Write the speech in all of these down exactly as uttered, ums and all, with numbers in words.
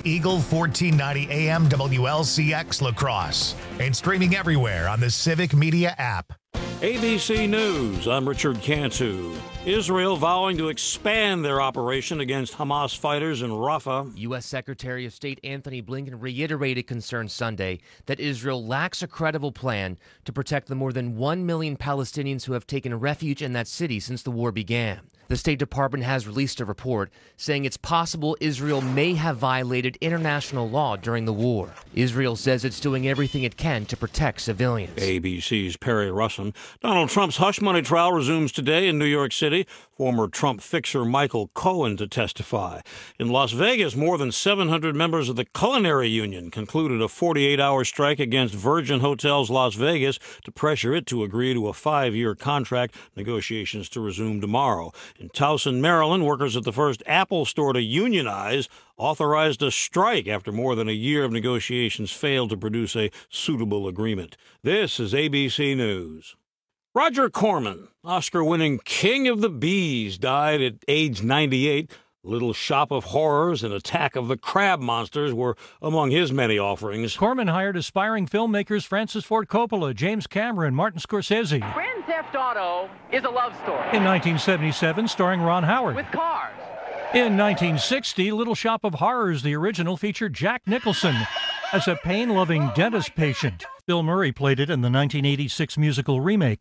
Eagle fourteen ninety A M W L C X La Crosse and streaming everywhere on the Civic Media app. A B C News, I'm Richard Cantu. Israel vowing to expand their operation against Hamas fighters in Rafah. U S. Secretary of State Anthony Blinken reiterated concern Sunday that Israel lacks a credible plan to protect the more than one million Palestinians who have taken refuge in that city since the war began. The State Department has released a report saying it's possible Israel may have violated international law during the war. Israel says it's doing everything it can to protect civilians. A B C's Perry Russin. Donald Trump's hush money trial resumes today in New York City. Former Trump fixer Michael Cohen to testify. In Las Vegas, more than seven hundred members of the Culinary Union concluded a forty-eight hour strike against Virgin Hotels Las Vegas to pressure it to agree to a five-year contract, negotiations to resume tomorrow. In Towson, Maryland, workers at the first Apple store to unionize authorized a strike after more than a year of negotiations failed to produce a suitable agreement. This is A B C News. Roger Corman, Oscar-winning King of the Bees, died at age ninety-eight. Little Shop of Horrors and Attack of the Crab Monsters were among his many offerings. Corman hired aspiring filmmakers Francis Ford Coppola, James Cameron, Martin Scorsese. Grand Theft Auto is a love story. In nineteen seventy-seven, starring Ron Howard. With cars. In nineteen sixty, Little Shop of Horrors, the original, featured Jack Nicholson as a pain-loving dentist patient. Bill Murray played it in the nineteen eighty-six musical remake.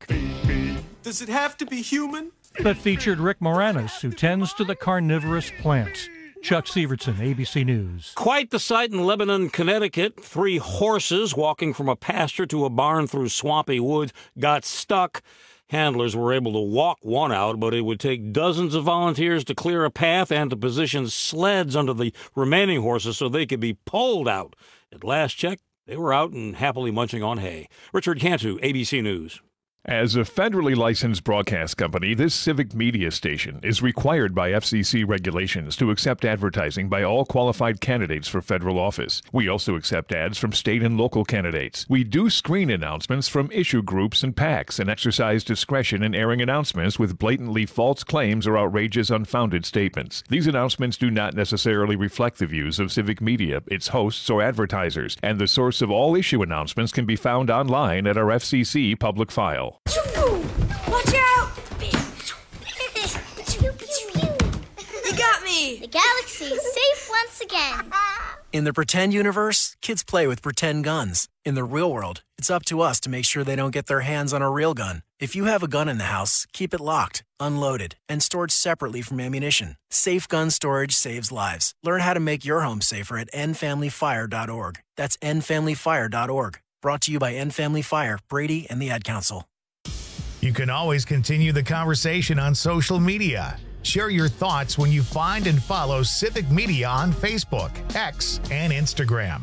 Does it have to be human? That featured Rick Moranis, who tends to the carnivorous plants. Chuck Severson, A B C News. Quite the sight in Lebanon, Connecticut. Three horses walking from a pasture to a barn through swampy woods got stuck. Handlers were able to walk one out, but it would take dozens of volunteers to clear a path and to position sleds under the remaining horses so they could be pulled out. At last check, they were out and happily munching on hay. Richard Cantu, A B C News. As a federally licensed broadcast company, this civic media station is required by F C C regulations to accept advertising by all qualified candidates for federal office. We also accept ads from state and local candidates. We do screen announcements from issue groups and PACs and exercise discretion in airing announcements with blatantly false claims or outrageous, unfounded statements. These announcements do not necessarily reflect the views of civic media, its hosts, or advertisers, and the source of all issue announcements can be found online at our F C C public file. Watch out! You got me! The galaxy is safe once again. In the pretend universe, kids play with pretend guns. In the real world, it's up to us to make sure they don't get their hands on a real gun. If you have a gun in the house, keep it locked, unloaded, and stored separately from ammunition. Safe gun storage saves lives. Learn how to make your home safer at end family fire dot org. That's end family fire dot org. Brought to you by End Family Fire, Brady, and the Ad Council. You can always continue the conversation on social media. Share your thoughts when you find and follow Civic Media on Facebook, X, and Instagram.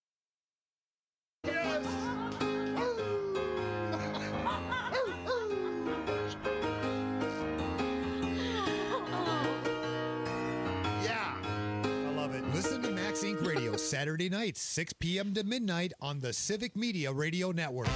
Yeah, I love it. Listen to Max Inc Radio Saturday nights, six p.m. to midnight on the Civic Media Radio Network.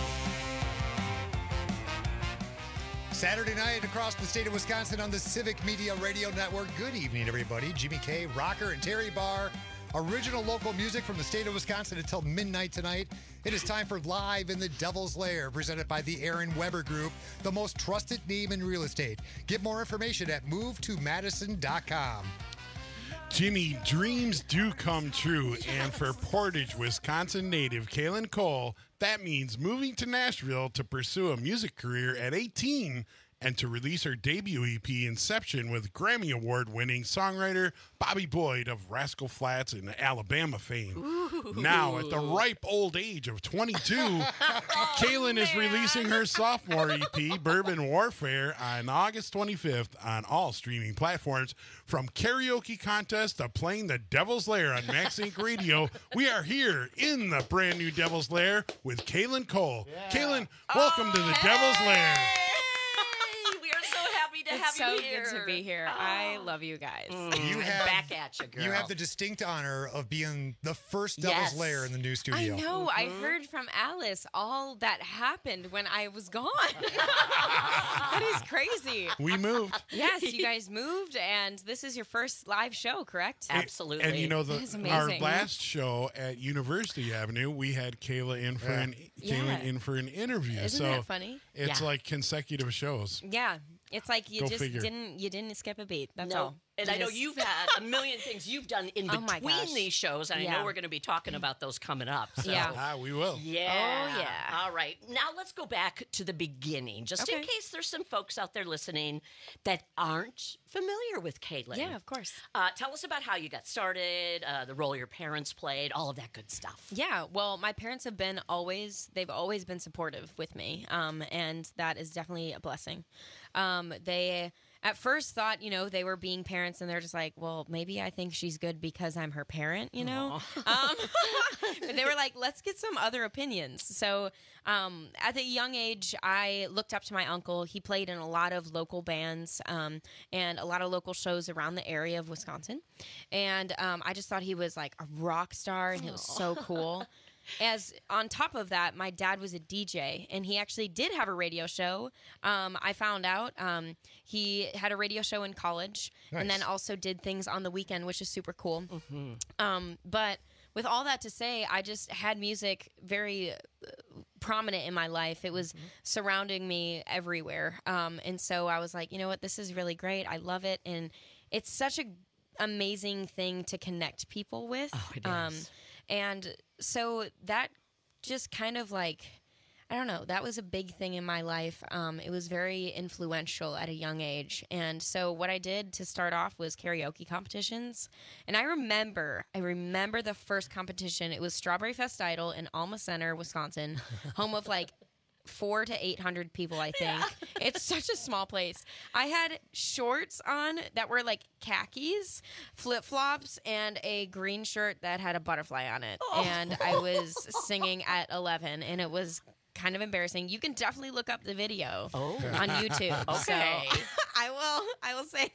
Saturday night across the state of Wisconsin on the Civic Media Radio Network. Good evening, everybody. Jimmy K, Rocker, and Terry Barr. Original local music from the state of Wisconsin until midnight tonight. It is time for Live in the Devil's Lair, presented by the Aaron Weber Group, the most trusted name in real estate. Get more information at move to madison dot com. Jimmy, dreams do come true, and for Portage, Wisconsin native Kaylin Cole, that means moving to Nashville to pursue a music career at eighteen and to release her debut E P, Inception, with Grammy Award-winning songwriter Bobby Boyd of Rascal Flatts and Alabama fame. Ooh. Now, at the ripe old age of twenty-two, Kaylin is releasing her sophomore E P, Bourbon Warfare, on August twenty-fifth on all streaming platforms. From karaoke contest to playing the Devil's Lair on Max Inc Radio, we are here in the brand new Devil's Lair with Kaylin Cole. Yeah. Kaylin, welcome oh, to the hey. Devil's Lair. We are so happy to have it's so here. good to be here. Oh. I love you guys. Mm, You have back at you, girl. You have the distinct honor of being the first Devil's Yes. Lair in the new I studio. know. Mm-hmm. I heard from Alice all that happened when I was gone. That is crazy. We moved. Yes, you guys moved, and this is your first live show, correct? Absolutely. And you know, the That is our amazing. last show at University Avenue, we had Kayla in for Yeah. an Yeah. Kayla in for an interview. Isn't so that funny? It's Yeah. like consecutive shows. Yeah. It's like you Go just figure. didn't you didn't skip a beat. That's no. all. And You I know just- you've had a million things you've done in Oh my between gosh. these shows, and I Yeah. know we're going to be talking about those coming up. So. Yeah. Ah, we will. Yeah. Oh, yeah. All right. Now let's go back to the beginning, just in Okay. case there's some folks out there listening that aren't familiar with Caitlin. Yeah, of course. Uh, tell us about how you got started, uh, the role your parents played, all of that good stuff. Yeah, well, my parents have been always, they've always been supportive with me. Um, and that is definitely a blessing. Um, they at first thought, you know, they were being parents and they're just like, well, maybe I think she's good because I'm her parent, you know? Um, but they were like, let's get some other opinions. So um, at a young age, I looked up to my uncle. He played in a lot of local bands um, and a lot of local shows around the area of Wisconsin. And um, I just thought he was like a rock star and he was so cool. As on top of that, my dad was a D J, and he actually did have a radio show. Um, I found out um, he had a radio show in college, and Nice. then also did things on the weekend, which is super cool. Mm-hmm. Um, but with all that to say, I just had music very uh, prominent in my life. It was surrounding me everywhere, um, and so I was like, you know what, this is really great. I love it, and it's such a amazing thing to connect people with. Oh, it Um, is. and so that just kind of like, I don't know, that was a big thing in my life. Um, it was very influential at a young age. And so what I did to start off was karaoke competitions. And I remember, I remember the first competition. It was Strawberry Fest Idol in Alma Center, Wisconsin, home of like four to eight hundred people, I think. It's such a small place. I had shorts on that were like khakis, flip flops, and a green shirt that had a butterfly on it. Oh. And I was singing at eleven, and it was kind of embarrassing. You can definitely look up the video Oh. on YouTube. Okay. So I will. I will say.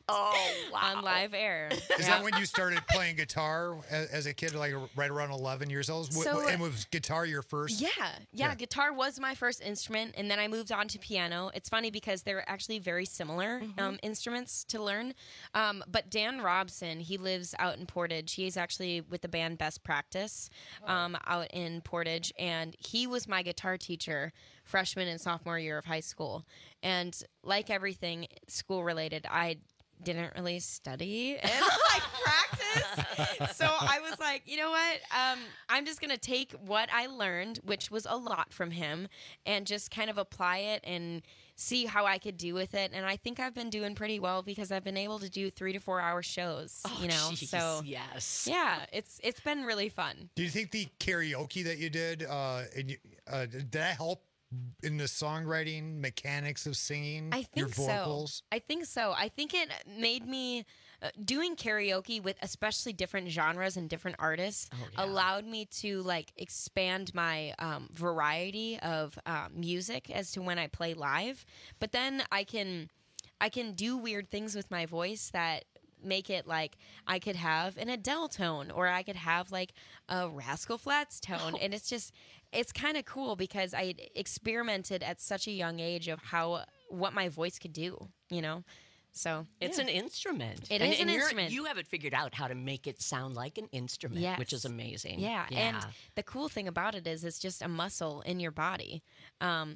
Oh, wow. On live air. Is Yeah. that when you started playing guitar as, as a kid, like right around eleven years old? W- So- and was guitar your first? Yeah, yeah, Yeah. Guitar was my first instrument, and then I moved on to piano. It's funny because they're actually very similar um, instruments to learn. Um, but Dan Robson, he lives out in Portage. He's actually with the band Best Practice um, out in Portage, and he was my guitar teacher freshman and sophomore year of high school. And like everything school related, I didn't really study and like practice. So I was like, you know what? Um, I'm just going to take what I learned, which was a lot from him, and just kind of apply it and see how I could do with it. And I think I've been doing pretty well because I've been able to do three to four hour shows, Oh, you know? geez, So yes. yeah, it's, it's been really fun. Do you think the karaoke that you did, uh, and you, uh, did that help in the songwriting mechanics of singing? I think your vocals? so. I think so. I think it made me uh, doing karaoke with especially different genres and different artists Oh, yeah. allowed me to like expand my um, variety of uh, music as to when I play live. But then I can I can do weird things with my voice that make it like I could have an Adele tone or I could have like a Rascal Flatts tone. And it's just, it's kind of cool because I experimented at such a young age of how, what my voice could do, you know? So It's yeah. an instrument. It and, is an and you're- instrument. You have it figured out how to make it sound like an instrument, Yes. which is amazing. Yeah. And the cool thing about it is it's just a muscle in your body. Um,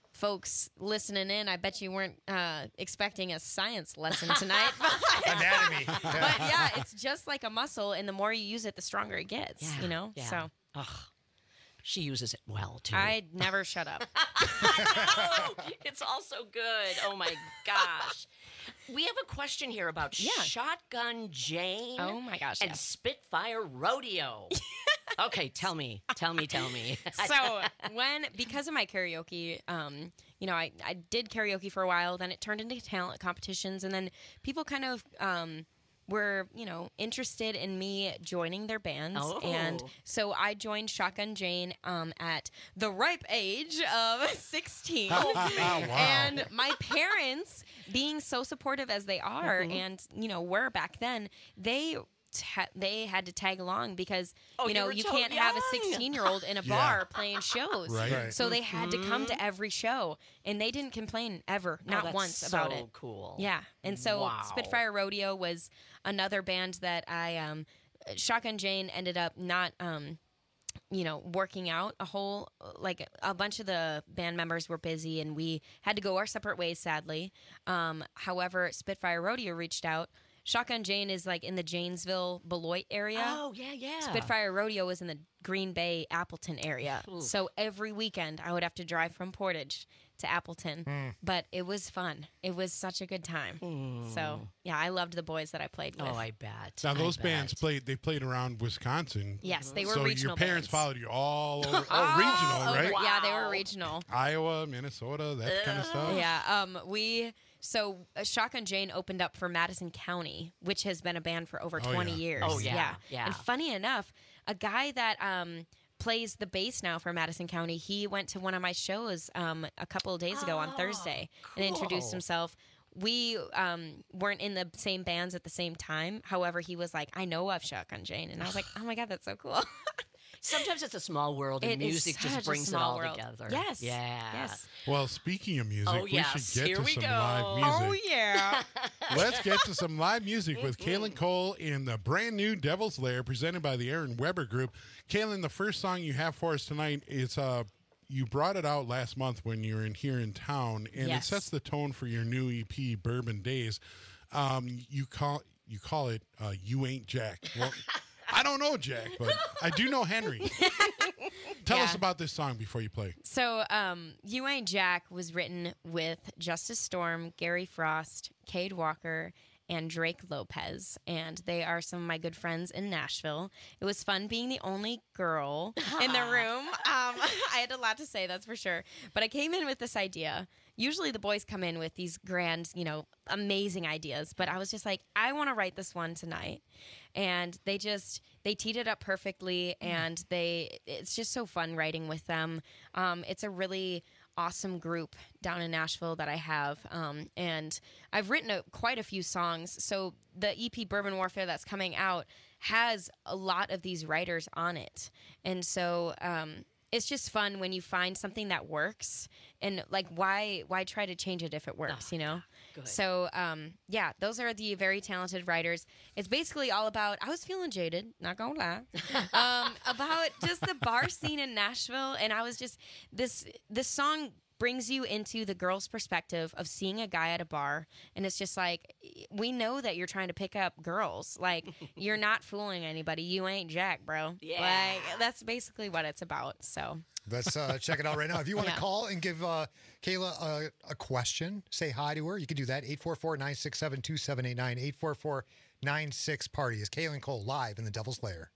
folks listening in, I bet you weren't uh, expecting a science lesson tonight. Anatomy. But yeah, it's just like a muscle, and the more you use it, the stronger it gets, Yeah, you know? yeah. So Ugh. She uses it well, too. I never shut up. I know. It's all so good. Oh, my gosh. We have a question here about Yeah. Shotgun Jane. Oh, my gosh, And yes. Spitfire Rodeo. Okay, tell me. Tell me, tell me. So when, because of my karaoke, um, you know, I, I did karaoke for a while, then it turned into talent competitions, and then people kind of um, were, you know, interested in me joining their bands. Oh. And so I joined Shotgun Jane um, at the ripe age of sixteen. Oh, wow. And my parents, being so supportive as they are, Mhm. and, you know, were back then, they... Ta- they had to tag along because Oh, you you know were you so can't have a young. sixteen-year-old in a Yeah. bar playing shows. Right. Right. So they had to come Mhm. to every show, and they didn't complain ever, Oh, not that's once about so it. cool. Yeah, and so Wow. Spitfire Rodeo was another band that I um, Shotgun Jane ended up not. Um, you know, working out a whole, like a bunch of the band members were busy and we had to go our separate ways, sadly. Um, however, Spitfire Rodeo reached out. Shotgun Jane is like in the Janesville, Beloit area. Oh, yeah, yeah. Spitfire Rodeo was in the Green Bay, Appleton area. Ooh. So every weekend I would have to drive from Portage to Appleton. Mm. But it was fun. It was such a good time. So, yeah, I loved the boys that I played with. Oh, I bet. Now I those bet. bands played. They played around Wisconsin. Yes, they were so regional your parents bands. followed you all over. Oh, All regional, over- right? Yeah, they were regional. Iowa, Minnesota, that kind of stuff. Yeah, um, we so uh, Shotgun Jane opened up for Madison County, which has been a band for over Oh, twenty yeah. years. Oh, yeah, yeah. And funny enough, a guy that um, plays the bass now for Madison County, he went to one of my shows um, a couple of days ago on Oh, Thursday and introduced cool. himself. We um, weren't in the same bands at the same time. However, he was like, "I know of Shotgun Jane," and I was like, "Oh my god, that's so cool." Sometimes it's a small world, and It is music such just a brings it small all world. together. Yes. Yeah. Yes. Well, speaking of music, Oh, we yes. should get Here to we some go. live music. yeah. Let's get to some live music with Kaylin Cole in the brand new Devil's Lair presented by the Aaron Weber Group. Kaylin, the first song you have for us tonight is uh, you brought it out last month when you were in here in town, and Yes. it sets the tone for your new E P, Bourbon Days. Um, you call you call it uh, "You Ain't Jack." Well, I don't know Jack, but I do know Henry. Tell us Yeah. about this song before you play. So, um, You Ain't Jack was written with Justice Storm, Gary Frost, Cade Walker, and Drake Lopez, and they are some of my good friends in Nashville. It was fun being the only girl in the room. Um, I had a lot to say, that's for sure. But I came in with this idea. Usually the boys come in with these grand, you know, amazing ideas, but I was just like, I want to write this one tonight. And they just, they teed it up perfectly, and they, it's just so fun writing with them. Um, it's a really awesome group down in Nashville that I have. Um, and I've written a, quite a few songs. So the E P Bourbon Warfare that's coming out has a lot of these writers on it. And so um, it's just fun when you find something that works, and like, why why try to change it if it works, you know? Good. So um, yeah, those are the very talented writers. It's basically all about, I was feeling jaded, not gonna lie, um, about just the bar scene in Nashville. And I was just, this this song brings you into the girl's perspective of seeing a guy at a bar, and it's just like, we know that you're trying to pick up girls. Like, you're not fooling anybody. You ain't Jack, bro. Yeah. Like, that's basically what it's about. So Let's uh, check it out right now. If you want to Yeah. call and give uh, Kayla a, a question, say hi to her, you can do that. eight four four, nine six seven, two seven eight nine, eight four four, nine six party is Kaylin Cole live in the Devil's Lair.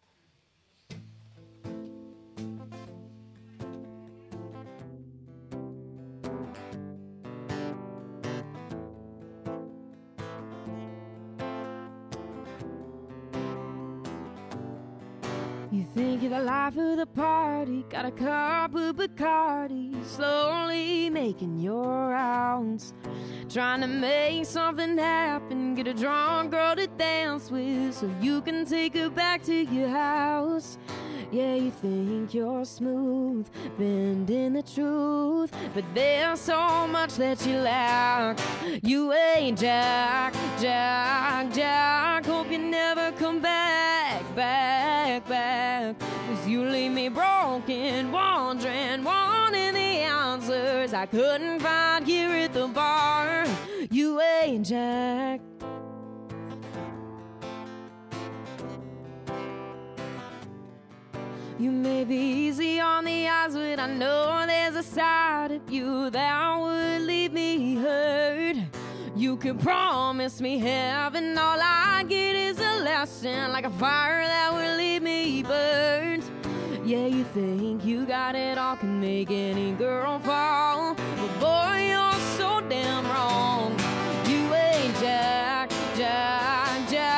You think you're the life of the party, got a cup of Bacardi, slowly making your rounds, trying to make something happen, get a drunk girl to dance with so you can take her back to your house. Yeah, you think you're smooth, bending the truth, but there's so much that you lack. You ain't Jack, Jack, Jack. Hope you never come back, back, back. Cause you leave me broken, wondering, wanting the answers I couldn't find here at the bar. You ain't Jack. You may be easy on the eyes, but I know there's a side of you that would leave me hurt. You could promise me heaven, all I get is a lesson, like a fire that will leave me burned. Yeah, you think you got it all, can make any girl fall, but boy, you're so damn wrong. You ain't Jack, Jack, Jack.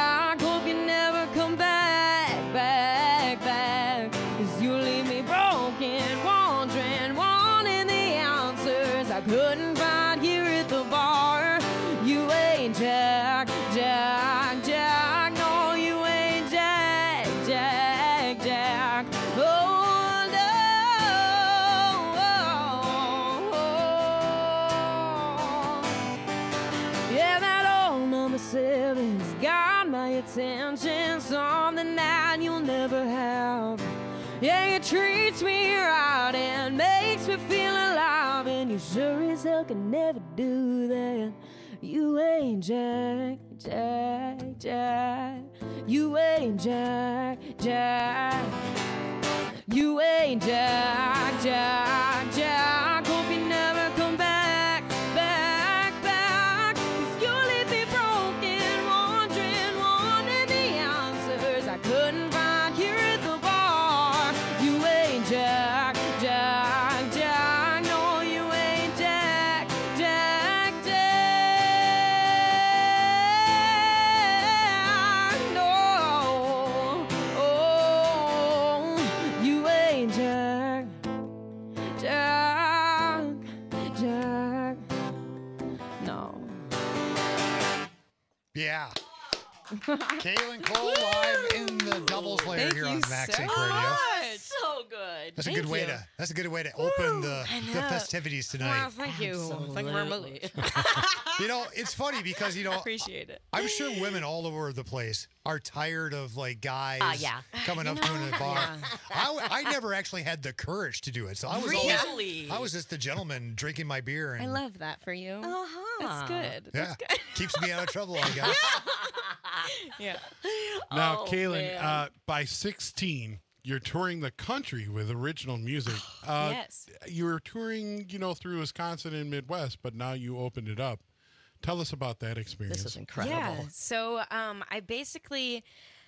attention, something that you'll never have. Yeah, it treats me right and makes me feel alive, and you sure as hell can never do that. You ain't Jack, Jack, Jack. You ain't Jack, Jack. You ain't Jack, Jack, Jack. Hope you never come back, back, back. 'Cause you leave me broken, wondering, wanting the answers I couldn't find here at the bar. You ain't Jack, Jack, Jack. No, you ain't Jack, Jack, Jack. No, oh, you ain't Jack, Jack, Jack. No. Yeah. Kaylin Cole live in the double slayer Thank here you on Max so Inc. Radio. much. So good. That's Thank a good way you. to. That's a good way to open the, I the know. festivities tonight. Wow, thank you. Thank you very much. You know, it's funny because you know, Appreciate it. I'm sure women all over the place are tired of like guys Uh, yeah. coming You up to know, them in a bar. yeah. I, I never actually had the courage to do it, so I was Really? always I was just the gentleman drinking my beer. And, I love that for you. Uh-huh. That's good. Yeah, That's good. keeps me out of trouble, I guess. Yeah. Now, Oh, Kaylin, man. uh, by sixteen, you're touring the country with original music. Uh, Yes. You were touring, you know, through Wisconsin and Midwest, but now you opened it up. Tell us about that experience. This is incredible. Yeah. So um, I basically,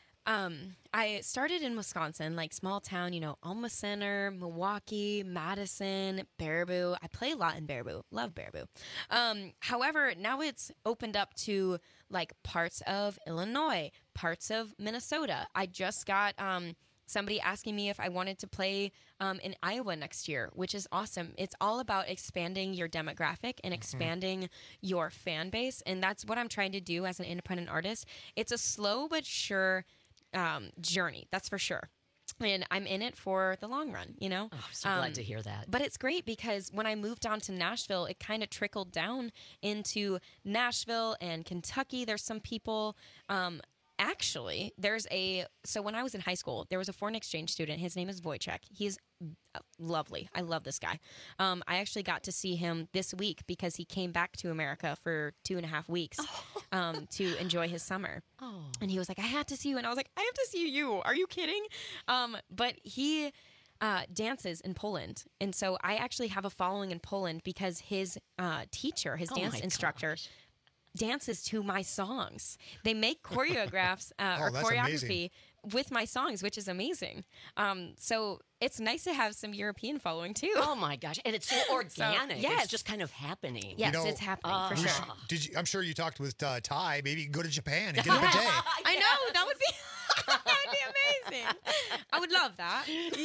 um, I started in Wisconsin, like small town, you know, Alma Center, Milwaukee, Madison, Baraboo. I play a lot in Baraboo. Love Baraboo. Um, however, now it's opened up to like parts of Illinois, parts of Minnesota. I just got um, somebody asking me if I wanted to play um, in Iowa next year, which is awesome. It's all about expanding your demographic and expanding your fan base. And that's what I'm trying to do as an independent artist. It's a slow but sure um, journey, that's for sure. And I'm in it for the long run, you know? Oh, I'm so glad to hear that. But it's great because when I moved down to Nashville, it kind of trickled down into Nashville and Kentucky. There's some people... Um, Actually, there's a, so when I was in high school, there was a foreign exchange student. His name is Wojciech. He's lovely. I love this guy. Um, I actually got to see him this week because he came back to America for two and a half weeks um, to enjoy his summer. Oh. And he was like, I had to see you. And I was like, I have to see you. Are you kidding? Um, but he uh, dances in Poland. And so I actually have a following in Poland because his uh, teacher, his Oh dance my instructor, gosh. dances to my songs. They make choreographs uh, Oh, or that's choreography amazing. with my songs, which is amazing. Um, so it's nice to have some European following too. Oh my gosh. And it's so organic. yes. It's just kind of happening. Yes, know, it's happening uh, for We sure. should- Did you, I'm sure you talked with uh, Ty. Maybe you can go to Japan and get a bidet. I know that would be that would be amazing. I would love that.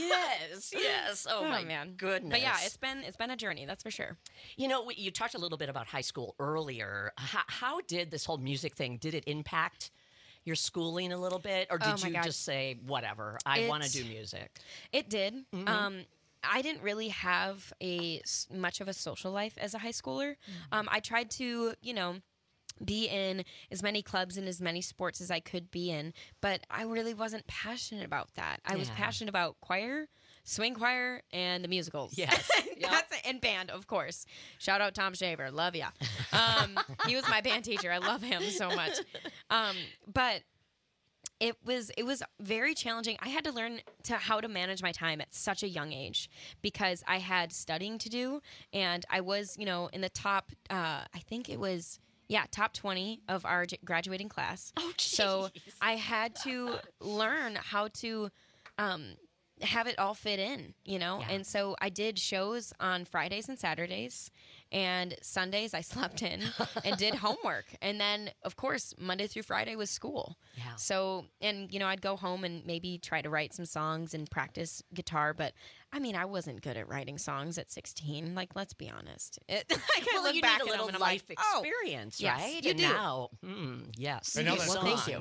Yes, yes. Oh, Oh, my man. goodness. But yeah, it's been it's been a journey, that's for sure. You know, we- you talked a little bit about high school earlier. How, how did this whole music thing, did it impact your schooling a little bit? Or Oh, did my you God. just say, whatever, I want to It's- do music? It did. Mhm. Um, I didn't really have a s- much of a social life as a high schooler. Um, I tried to, you know, be in as many clubs and as many sports as I could be in, but I really wasn't passionate about that. I was Yeah. passionate about choir, swing choir, and the musicals. Yes. Yep. That's it. And band, of course. Shout out Tom Shaver. Love ya. Um, he was my band teacher. I love him so much. Um, but it was it was very challenging. I had to learn to how to manage my time at such a young age because I had studying to do, and I was, you know, in the top. Uh, I think it was yeah, top twenty of our j- graduating class. Oh, so jeez. I had to learn how to. Um, have it all fit in, you know? Yeah. And so I did shows on Fridays and Saturdays, and Sundays I slept in and did homework. And then, of course, Monday through Friday was school. Yeah. So, and, you know, I'd go home and maybe try to write some songs and practice guitar, but I mean, I wasn't good at writing songs at sixteen. Like, let's be honest. It, I can Well, look you back need a at them little and I'm life like, oh, experience, yes, right? you and do. now, mm, yes. And now that's songs. cool. Thank you.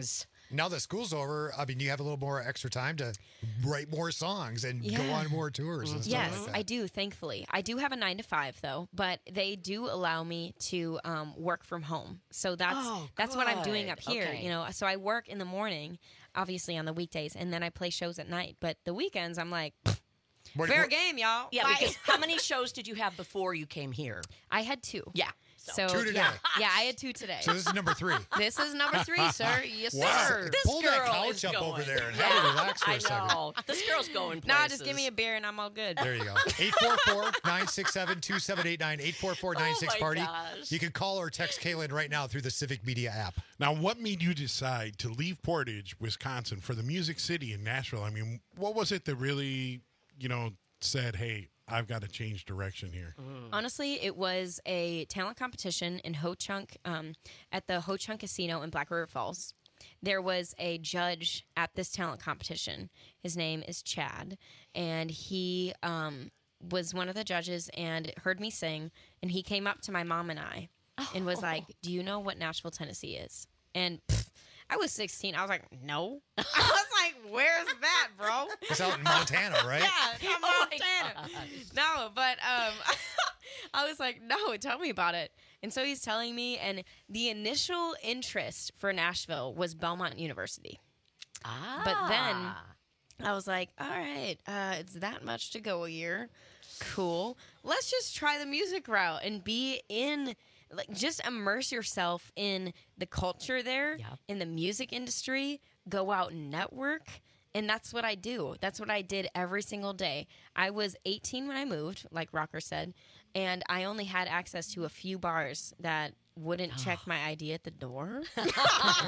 now that school's over, I mean, you have a little more extra time to write more songs and Yeah. go on more tours and stuff Yes, like that. I do, thankfully. I do have a nine to five though, but they do allow me to um, work from home. So that's Oh, that's what I'm doing good. up here. Okay. You know, so I work in the morning, obviously on the weekdays, and then I play shows at night. But the weekends, I'm like, What- fair what- game, y'all. Yeah, Bye. because how many shows did you have before you came here? I had two. Yeah. So Two today. yeah, yeah, I had two today. So this is number three. This is number three, sir. Yes, Wow. sir. This Pull that girl couch is up over going. there and yeah, have her relax for a I second. know. This girl's going places. Nah, just give me a beer and I'm all good. There you go. eight four four, nine six seven, two seven eight nine, eight four four, nine six Oh, my party. gosh. You can call or text Kaylin right now through the Civic Media app. Now, what made you decide to leave Portage, Wisconsin, for the Music City in Nashville? I mean, what was it that really, you know, said, hey, I've got to change direction here? Honestly, it was a talent competition in Ho Chunk um, at the Ho Chunk Casino in Black River Falls. There was a judge at this talent competition. His name is Chad, and he um, was one of the judges and heard me sing. And he came up to my mom and I and was like, "Do you know what Nashville, Tennessee is?" And pff, I was sixteen. I was like, "No." I was like, "Where's that, bro?" It's out in Montana, right? Yeah, it's from Oh my Montana. No, but um, I was like, no, tell me about it. And so he's telling me, and the initial interest for Nashville was Belmont University. Ah. But then I was like, all right, uh, it's that much to go a year. Cool. Let's just try the music route and be in, like, just immerse yourself in the culture there, Yeah. in the music industry, go out and network. And that's what I do. That's what I did every single day. I was eighteen when I moved, like Rocker said, and I only had access to a few bars that wouldn't check my I D at the door. And so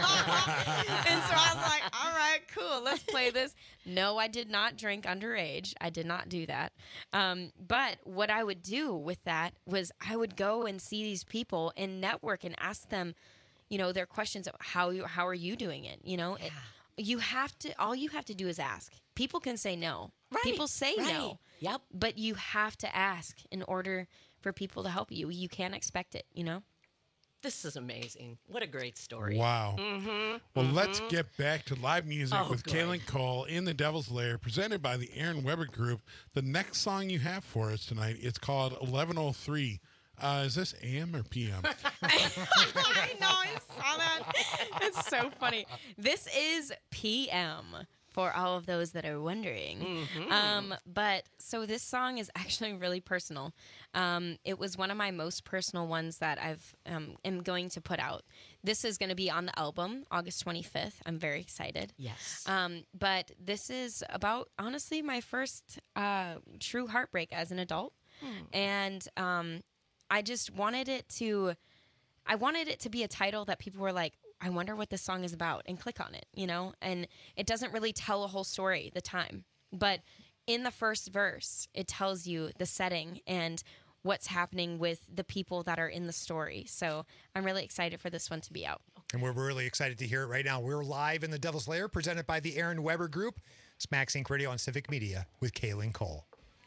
I was like, all right, cool, let's play this. No, I did not drink underage. I did not do that. Um, but what I would do with that was I would go and see these people and network and ask them, you know, their questions of how you, how are you doing it? You know, it, you have to, all you have to do is ask. People can say no. Right, People say right. no. Yep. But you have to ask in order for people to help you. You can't expect it, you know? This is amazing. What a great story. Wow. Mm-hmm. Well, let's get back to live music Oh, with good. Kaylin Cole in the Devil's Lair, presented by the Aaron Weber Group. The next song you have for us tonight, it's called eleven oh three. Uh, is this A M or P M? I know, I saw that. It's so funny. This is P M for all of those that are wondering. Mm-hmm. Um, but so this song is actually really personal. Um, it was one of my most personal ones that I've um, am going to put out. This is going to be on the album August twenty-fifth. I'm very excited. Yes. Um, but this is about, honestly, my first uh, true heartbreak as an adult. And um, I just wanted it to, I wanted it to be a title that people were like, I wonder what this song is about, and click on it, you know? And it doesn't really tell a whole story, the time. But in the first verse, it tells you the setting and what's happening with the people that are in the story. So I'm really excited for this one to be out. And we're really excited to hear it right now. We're live in the Devil's Lair, presented by the Aaron Weber Group. Smack Sync Radio on Civic Media with Kaylin Cole.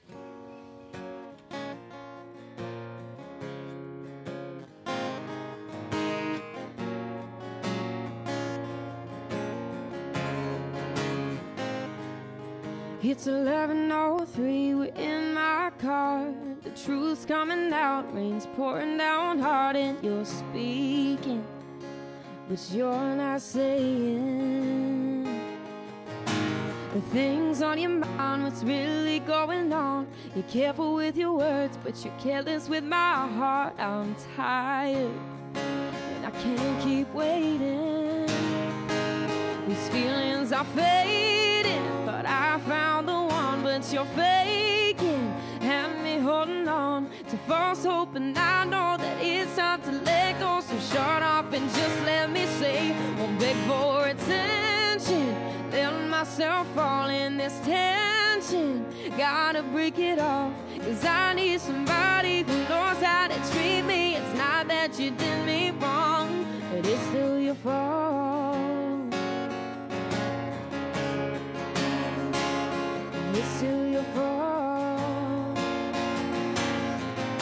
It's eleven oh three, we're in my car. The truth's coming out, rain's pouring down hard, and you're speaking, but you're not saying the things on your mind, what's really going on. You're careful with your words, but you're careless with my heart. I'm tired, and I can't keep waiting. These feelings are fading, but I found the one, but you're faking, and me holding on to false hope, and I know that it's time to let go. So shut up and just let me say, won't beg for attention, let myself fall in this tension. Gotta break it off, cause I need somebody who knows how to treat me. It's not that you did me wrong, but it's still your fault. It's still your fault.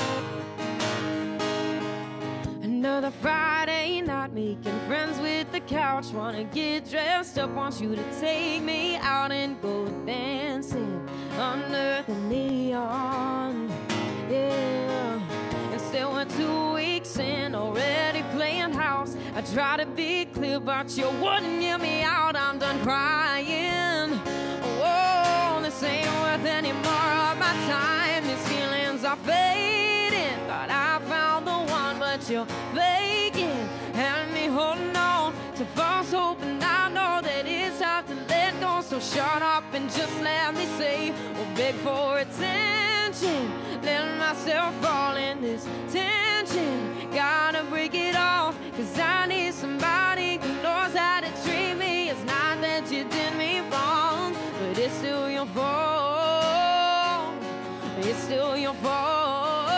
Another Friday night, making friends with the couch, wanna get dressed up, want you to take me out and go dancing under the neon. Yeah, and still we're two weeks in, already playing house. I try to be clear, but you wouldn't hear me out. I'm done crying. Oh, this ain't worth any more of my time. These feelings are fading. Thought I found the one, but you're faking. And me holding on to false hope, and I know that it's hard to let go. So shut up and just let me say, or beg for attention. Let myself fall in this tension. Gotta break it off, cause I need somebody who knows how to treat me. It's not that you did me wrong, but it's still your fault. It's still your fault.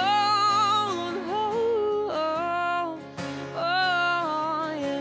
Oh, oh, oh, yeah.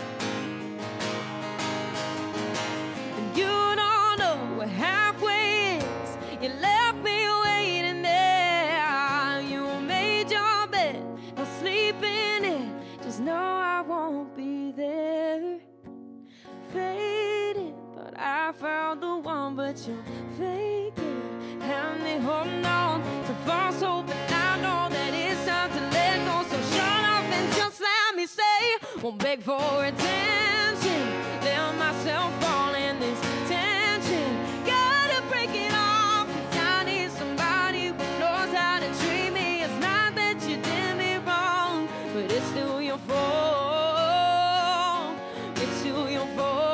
And you don't know what halfway is. You left me waiting there. You made your bed, I'll sleep in it. Just know I won't be there. Fading, thought I found the one, but you're faking. And me holding on to false hope, and I know that it's time to let go. So shut up and just let me say, won't beg for attention. Let myself fall in this tension. Gotta break it off, cause I need somebody who knows how to treat me. It's not that you did me wrong, but it's still your fault. It's still your fault.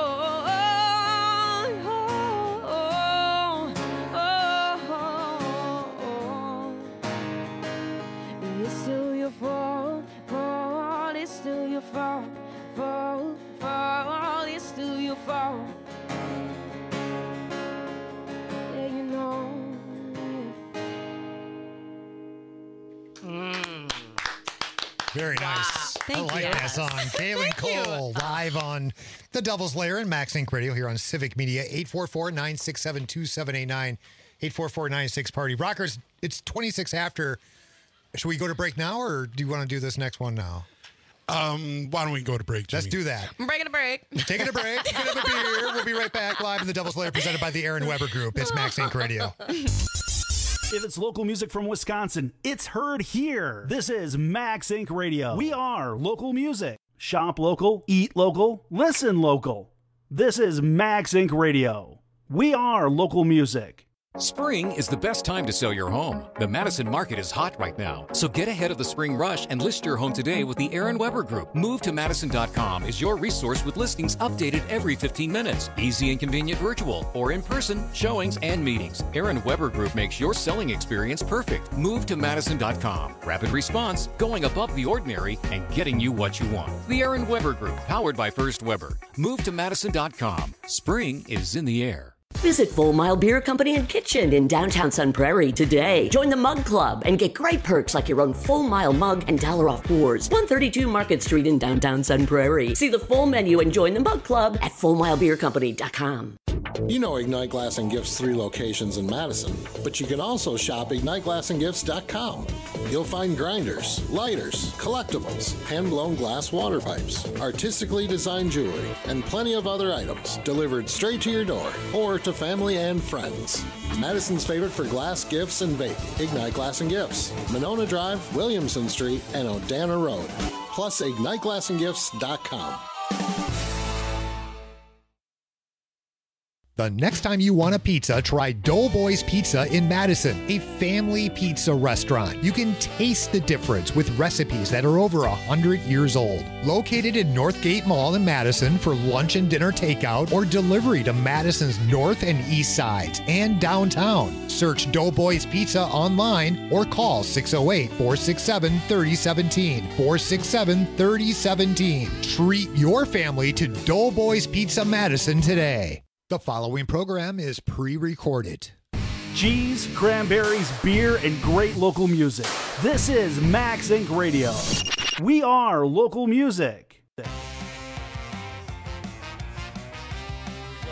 Fault, fault, it's still your fault. Fault, fault, it's still your fault. Yeah, you know. Mm. Very nice. Wow. I Thank like you. that song. Kaylin Cole live on the Devil's Lair and Max Inc Radio here on Civic Media. eight four four, nine six seven, two seven eight nine. eight four four, nine six party. Rockers, it's twenty-six after. Should we go to break now, or do you want to do this next one now? Um, why don't we go to break, Jimmy? Let's do that. I'm breaking a break. Taking a break. Get a beer. We'll be right back live in the Devil's Lair, presented by the Aaron Weber Group. It's Max Inc Radio. If it's local music from Wisconsin, it's heard here. This is Max Inc Radio. We are local music. Shop local, eat local, listen local. This is Max Inc Radio. We are local music. Spring is the best time to sell your home. The Madison market is hot right now, so get ahead of the spring rush and list your home today with the Aaron Weber Group. Move to Madison dot com is your resource with listings updated every fifteen minutes. Easy and convenient virtual or in-person showings and meetings. Aaron Weber Group makes your selling experience perfect. Move to Madison dot com. Rapid response, going above the ordinary, and getting you what you want. The Aaron Weber Group, powered by First Weber. Move to Madison dot com. Spring is in the air. Visit Full Mile Beer Company and Kitchen in downtown Sun Prairie today. Join the Mug Club and get great perks like your own Full Mile mug and dollar off pours. one thirty-two Market Street in downtown Sun Prairie. See the full menu and join the Mug Club at full mile beer company dot com. You know Ignite Glass and Gifts three locations in Madison, but you can also shop ignite glass and gifts dot com. You'll find grinders, lighters, collectibles, hand-blown glass water pipes, artistically designed jewelry, and plenty of other items delivered straight to your door or to family and friends. Madison's favorite for glass, gifts, and vape. Ignite Glass and Gifts, Monona Drive, Williamson Street, and Odana Road. Plus ignite glass and gifts dot com. The next time you want a pizza, try Doughboys Pizza in Madison, a family pizza restaurant. You can taste the difference with recipes that are over one hundred years old. Located in Northgate Mall in Madison for lunch and dinner takeout or delivery to Madison's north and east sides and downtown. Search Doughboys Pizza online or call six oh eight, four six seven, three oh one seven, four six seven, three oh one seven. Treat your family to Doughboys Pizza Madison today. The following program is pre-recorded. Cheese, cranberries, beer, and great local music. This is Max Inc Radio. We are local music.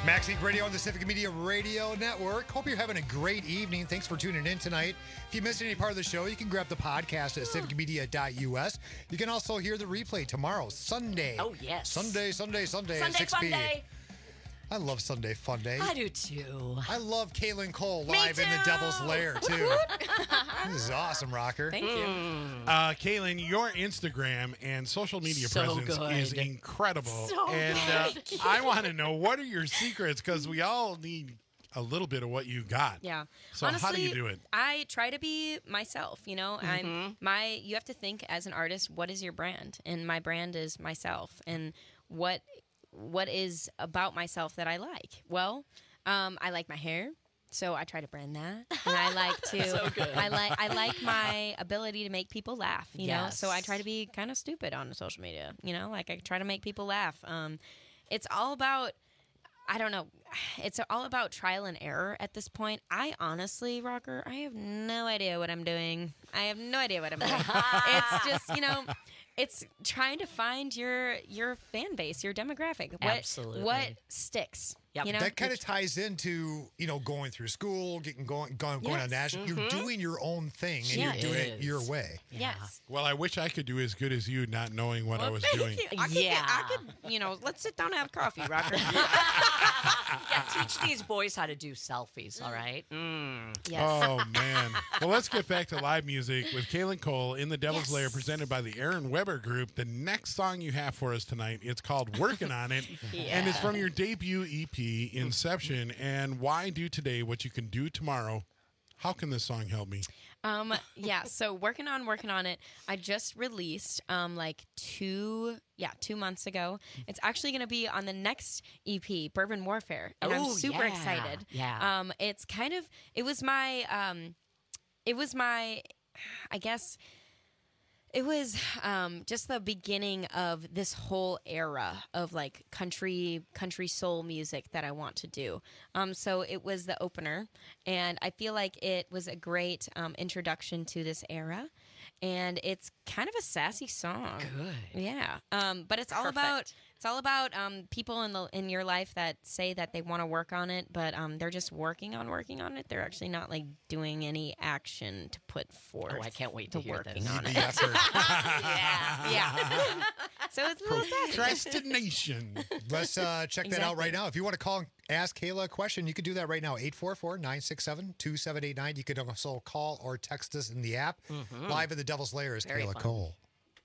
Max Inc Radio on the Civic Media Radio Network. Hope you're having a great evening. Thanks for tuning in tonight. If you missed any part of the show, you can grab the podcast at civic media dot u s. You can also hear the replay tomorrow, Sunday. Oh, yes. Sunday, Sunday, Sunday, Sunday at six Fun p.m. Day. I love Sunday Fun Day. I do too. I love Kaylin Cole Me live in the too. Devil's Lair, too. This is awesome, Rocker. Thank you. Uh, Kaylin, your Instagram and social media So presence good. is incredible. So and uh, good. I want to know, what are your secrets? Because we all need a little bit of what you got. Yeah. So Honestly, how do you do it? I try to be myself, you know. I'm my you have to think as an artist, what is your brand? And my brand is myself. And what what is about myself that I like? Well, um, I like my hair. So I try to brand that, and I like to. So good. I like I like my ability to make people laugh, you know. Yes. So I try to be kind of stupid on social media, you know. Like I try to make people laugh. Um, it's all about. I don't know. It's all about trial and error at this point. I honestly, Rocker, I have no idea what I'm doing. I have no idea what I'm doing. It's just, you know, it's trying to find your your fan base, your demographic. What, Absolutely. What sticks? Yep. You know? That kind of ties into, you know, going through school, getting going, going, going on Yes. national. Mhm. You're doing your own thing, and Yeah, you're doing it it your is. way. Yes. Well, I wish I could do as good as you, not knowing what I Well, was thank doing. you. I could, Yeah. get- I could, you know, let's sit down and have coffee, Rocker. Yeah, teach these boys how to do selfies, all right? Mm. Yes. Oh, man. Well, let's get back to live music with Kaylin Cole in the Devil's Yes. Lair, presented by the Aaron Weber Group. The next song you have for us tonight, it's called Working on It, and it's from your debut E P, Inception. And why do today what you can do tomorrow? How can this song help me? Um, yeah, so working on working on it. I just released um like two yeah, two months ago. It's actually gonna be on the next E P, Bourbon Warfare. And I'm Oh, super yeah. excited. Yeah. Um, it's kind of it was my um it was my I guess it was um, just the beginning of this whole era of like country country soul music that I want to do. Um, so it was the opener, and I feel like it was a great um, introduction to this era. And it's kind of a sassy song. Good. Yeah. Um, but it's all Perfect. about it's all about um, people in the in your life that say that they want to work on it, but um, they're just working on working on it. They're actually not like doing any action to put forth. Oh, I can't wait to hear working this. on it. The effort. yeah, yeah. So it's a little sassy. Procrastination. Let's uh, check that out Exactly. right now. If you want to call and ask Kayla a question, you can do that right now. eight four four, nine six seven, two seven eight nine. You can also call or text us in the app. Mhm. Live in the Devil's Lair is Very Kayla fun. Cole.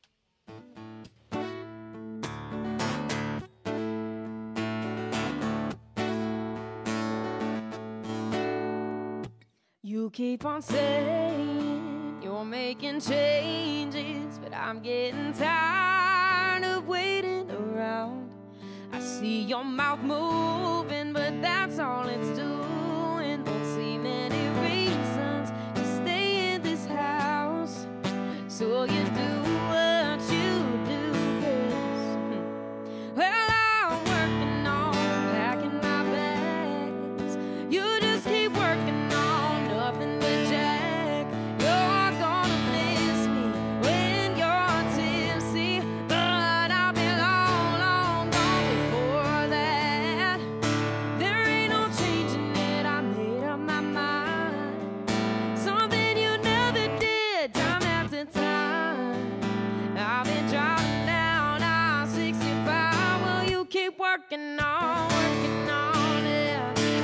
You keep on saying you're making changes, but I'm getting tired of waiting around. I see your mouth moving, but that's all it's doing. Don't see many reasons to stay in this house, so you do what you do. 'Cause, well, I'm working on packing my bags. You just keep working on nothing but Jack. You're gonna miss me when you're tipsy, but I'll be long, long gone before that. There ain't no changing it, I made up my mind. Something you never did, time after time. I've been driving down I sixty-five. Well, you keep working on, working on it.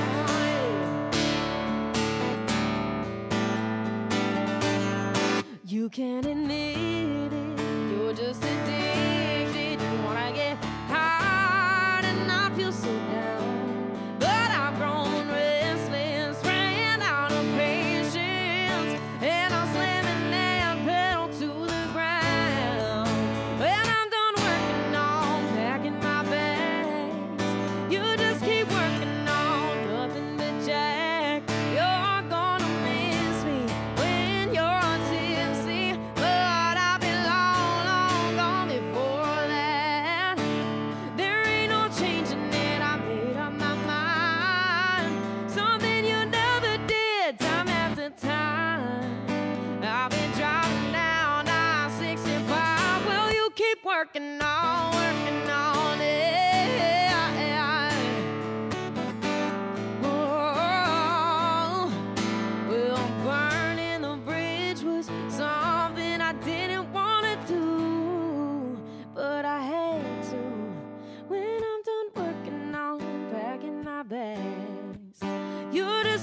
You can't admit it, you're just addicted. You wanna get high and not feel so down. But I've grown restless, ran out of patience, and I'm slamming that pedal to the ground. When I'm done working on packing my bags, you just keep working on nothing but Jack. You're gonna miss me when you're tipsy, but I've been long, long gone before that. There ain't no changing it, I made up my mind. Something you never did, time after time. I've been driving down I sixty-five. Will you keep working on, working on it?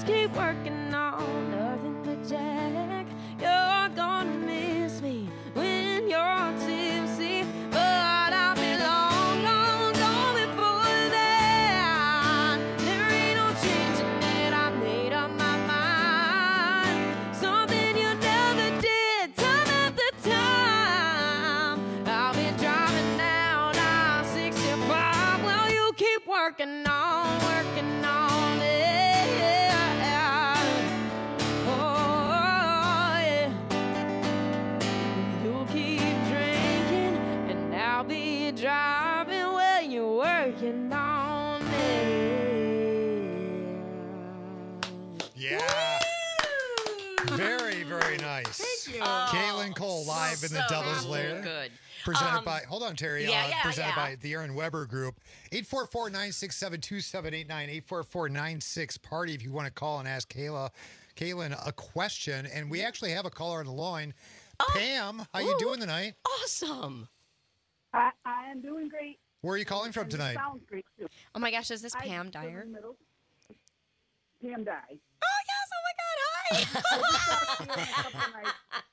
just keep working on nothing but Jack. You're gonna miss me when you're tipsy, but I'll be long, long gone before that. There ain't no changing it, I made up my mind. Something you never did, time after time. I'll be driving down I sixty-five while you keep working on, working on it. Oh, yeah. You'll keep drinking and I'll be driving while you're working on it. Yeah. Very, very nice. Thank you. Kaylin Cole live so, in the Devil's so Lair. good. Presented Um, by, hold on, Terry. yeah, uh, yeah, presented yeah. by the Aaron Weber Group. eight four four, nine six seven, two seven eight nine, eight four four, nine six party if you want to call and ask Kayla, Kaylin a question. And we actually have a caller on the line. Pam, how you doing tonight? Awesome. I, I am doing great. Where are you calling from And you tonight? Sounds great too. Oh my gosh, is this I Pam live in Dyer? the middle. Pam Dye. Oh yes! Oh my God! Hi.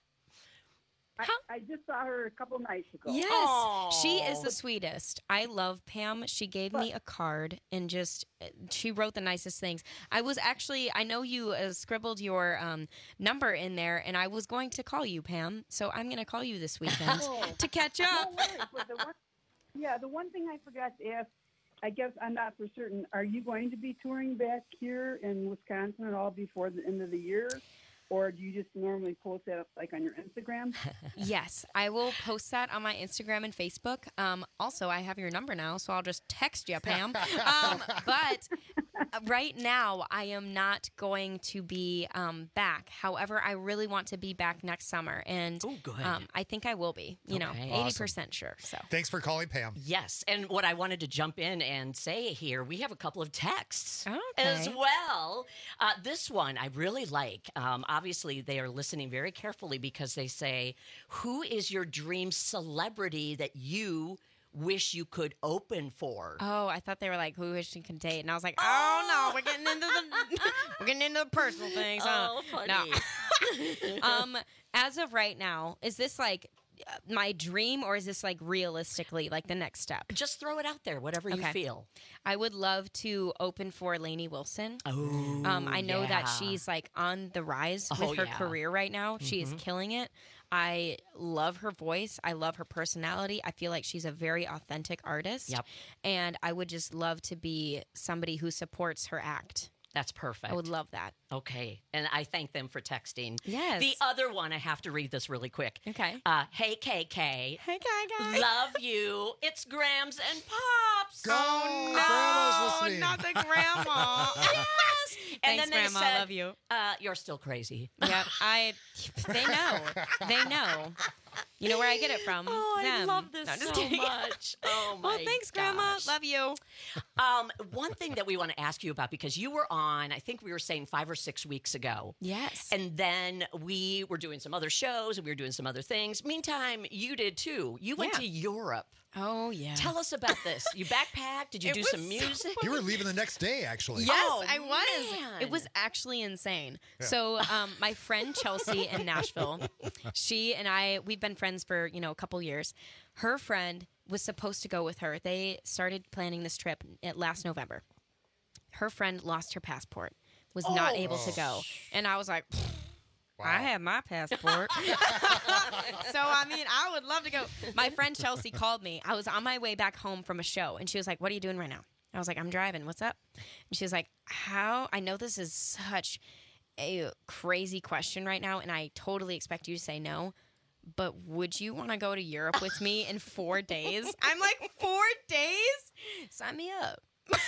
I, I just saw her a couple nights ago. Yes, she is the sweetest. I love Pam. She gave me a card and just she wrote the nicest things. I was actually I know you uh, scribbled your um, number in there, and I was going to call you, Pam. So I'm going to call you this weekend Oh. to catch up. No worries, but the one, yeah, the one thing I forgot to ask, I guess I'm not for certain, are you going to be touring back here in Wisconsin at all before the end of the year? Or do you just normally post that like on your Instagram? Yes, I will post that on my Instagram and Facebook. Um, also, I have your number now, so I'll just text you, Pam. Um, but right now, I am not going to be um, back. However, I really want to be back next summer, and Ooh, good. Um, I think I will be. You know, Okay. eighty percent sure. So Thanks for calling, Pam. Yes, and what I wanted to jump in and say here, we have a couple of texts Okay. as well. Uh, this one I really like. Um, obviously, they are listening very carefully because they say, "Who is your dream celebrity that you wish you could open for?" Oh, I thought they were like, who wish you could date? And I was like, oh, no, we're getting into the we're getting into the personal things. Huh? Oh, funny. No. um, as of right now, is this like uh, my dream, or is this like realistically like the next step? Just throw it out there, whatever you Okay. feel. I would love to open for Lainey Wilson. Oh, Um, I know that yeah. she's like on the rise Oh, with her yeah. career right now. She is Mhm. killing it. I love her voice. I love her personality. I feel like she's a very authentic artist. Yep. And I would just love to be somebody who supports her act. That's perfect. I would love that. Okay, and I thank them for texting. Yes. The other one, I have to read this really quick. Okay. Uh, hey, K K. Hey, K K. Love you. It's Grams and Pops. Go, Oh, Grandma's listening. not the grandma. Yes. And Thanks, then they Grandma. said, Love you. Uh, you're still crazy. Yep. I. They know. They know. You know where I get it from? Oh, I Them. love this No, just so kidding. much. Oh, my Well, thanks, Grandma. gosh. Love you. Um, one thing that we want to ask you about, because you were on, I think we were saying five or six weeks ago. Yes. And then we were doing some other shows and we were doing some other things. Meantime, you did too. You went Yeah. to Europe. Oh, yeah. Tell us about this. You backpacked? Did you It do was some so music? You were leaving the next day, actually. Yes, Oh, I was. man. It was actually insane. Yeah. So, um, my friend Chelsea in Nashville, she and I, we've been friends for, you know, a couple years. Her friend was supposed to go with her. They started planning this trip at last November. Her friend lost her passport, was not Oh. able to go. And I was like, Wow. I have my passport. So, I mean, I would love to go. My friend Chelsea called me. I was on my way back home from a show, and she was like, what are you doing right now? I was like, I'm driving. What's up? And she was like, how? I know this is such a crazy question right now, and I totally expect you to say no, but would you want to go to Europe with me in four days? I'm like, four days? Sign me up.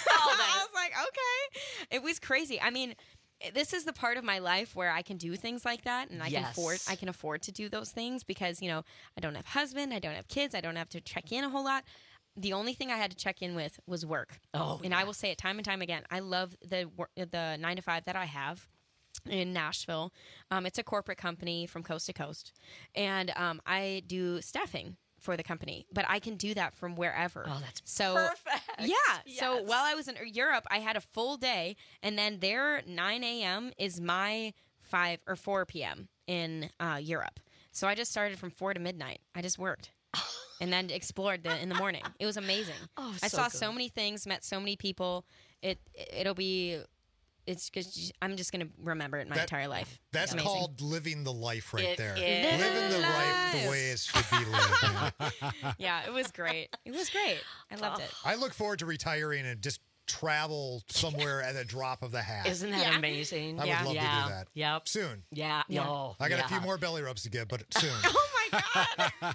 I was like, okay. It was crazy. I mean, this is the part of my life where I can do things like that, and I can Yes. afford I can afford to do those things because, you know, I don't have husband, I don't have kids, I don't have to check in a whole lot. The only thing I had to check in with was work. Oh, and I will say it time and time again. I love the wor- the nine to five that I have in Nashville. Um, it's a corporate company from coast to coast, and um, I do staffing for the company, but I can do that from wherever. Oh, that's so perfect. Yeah. Yes. So while I was in Europe, I had a full day, and then their nine a.m. is my five or four p.m. in uh, Europe. So I just started from four to midnight. I just worked. And then explored the, in the morning. It was amazing. Oh, I so saw good. so many things, met so many people. It it'll be, it's just, I'm just gonna remember it my That- entire life. That's It's amazing. called living the life right It there. is. Living the life the Life. way it should be lived. man. Yeah, it was great. It was great. I loved it. I look forward to retiring and just travel somewhere at a drop of the hat. Isn't that Yeah. amazing? I would yeah. love yeah. to do that. Yep. Soon. Yeah. Yeah. No. I got yeah. a few more belly rubs to get, but soon. Oh my God.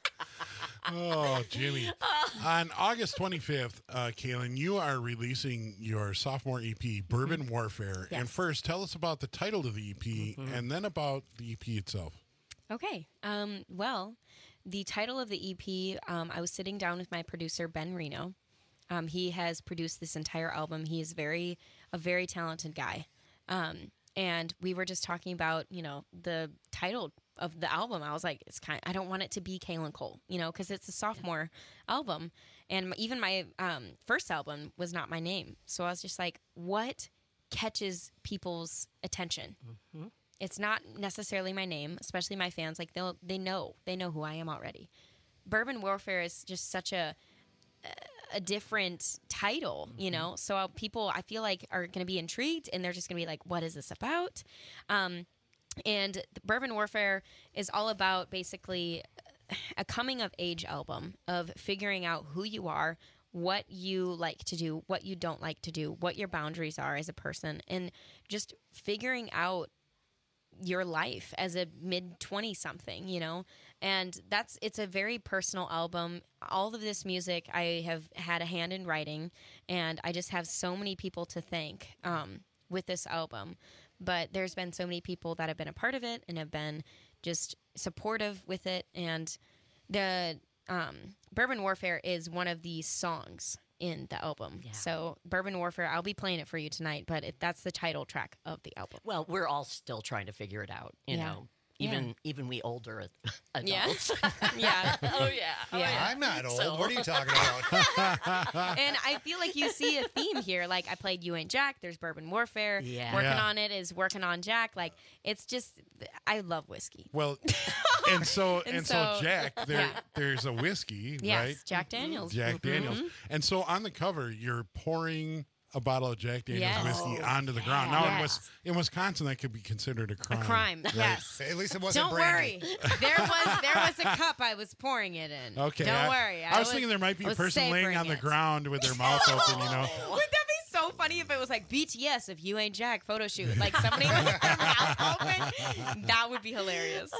Oh, Jimmy. On August twenty-fifth, uh, Kaylin, you are releasing your sophomore E P, Bourbon Warfare. And Yes. first, tell us about the title of the E P and then about the E P itself. Okay. Um, well, the title of the E P, um, I was sitting down with my producer, Ben Reno. Um, he has produced this entire album. He is very, a very talented guy. Um, and we were just talking about, you know, the title of the album. I was like, it's kind I don't want it to be Kaylin Cole, you know, because it's a sophomore album. And even my um, first album was not my name. So I was just like, what catches people's attention? Mm-hmm. It's not necessarily my name, especially my fans. Like they'll they know they know who I am already. Bourbon Warfare is just such a a different title, you know. So uh, people I feel like are going to be intrigued, and they're just going to be like, "What is this about?" Um, and the Bourbon Warfare is all about basically a coming of age album of figuring out who you are, what you like to do, what you don't like to do, what your boundaries are as a person, and just figuring out your life as a mid twenty something, you know. And that's it's a very personal album. All of this music I have had a hand in writing, and I just have so many people to thank um, with this album. But there's been so many people that have been a part of it and have been just supportive with it. And the um, Bourbon Warfare is one of the songs in the album. Yeah. So Bourbon Warfare, I'll be playing it for you tonight, but it, that's the title track of the album. Well, we're all still trying to figure it out, you Yeah. know. Even Yeah. even we older ad- Yeah. adults. Yeah. Oh yeah. Oh, Yeah. I'm not old. So- What are you talking about? And I feel like you see a theme here. Like I played You Ain't Jack. There's Bourbon Warfare. Yeah. Working Yeah. on it is working on Jack. Like it's just, I love whiskey. Well, and so and, And so, so- Jack, there Yeah. there's a whiskey, Yes, right? Jack Daniels. Jack Mhm. Daniels. And so on the cover, you're pouring a bottle of Jack Daniels Yes. whiskey Oh, onto the ground. Now, in, yes. Wis- in Wisconsin, that could be considered a A crime. crime. right? Yes. At least it wasn't Don't brandy. worry. There was there was a cup I was pouring it in. Okay. Don't I, worry. I, was thinking there might be I a was person laying savoring on the it. ground with their mouth open, you know. Wouldn't that be so funny if it was like B T S if You Ain't Jack photo shoot? Like somebody with their mouth open? That would be hilarious.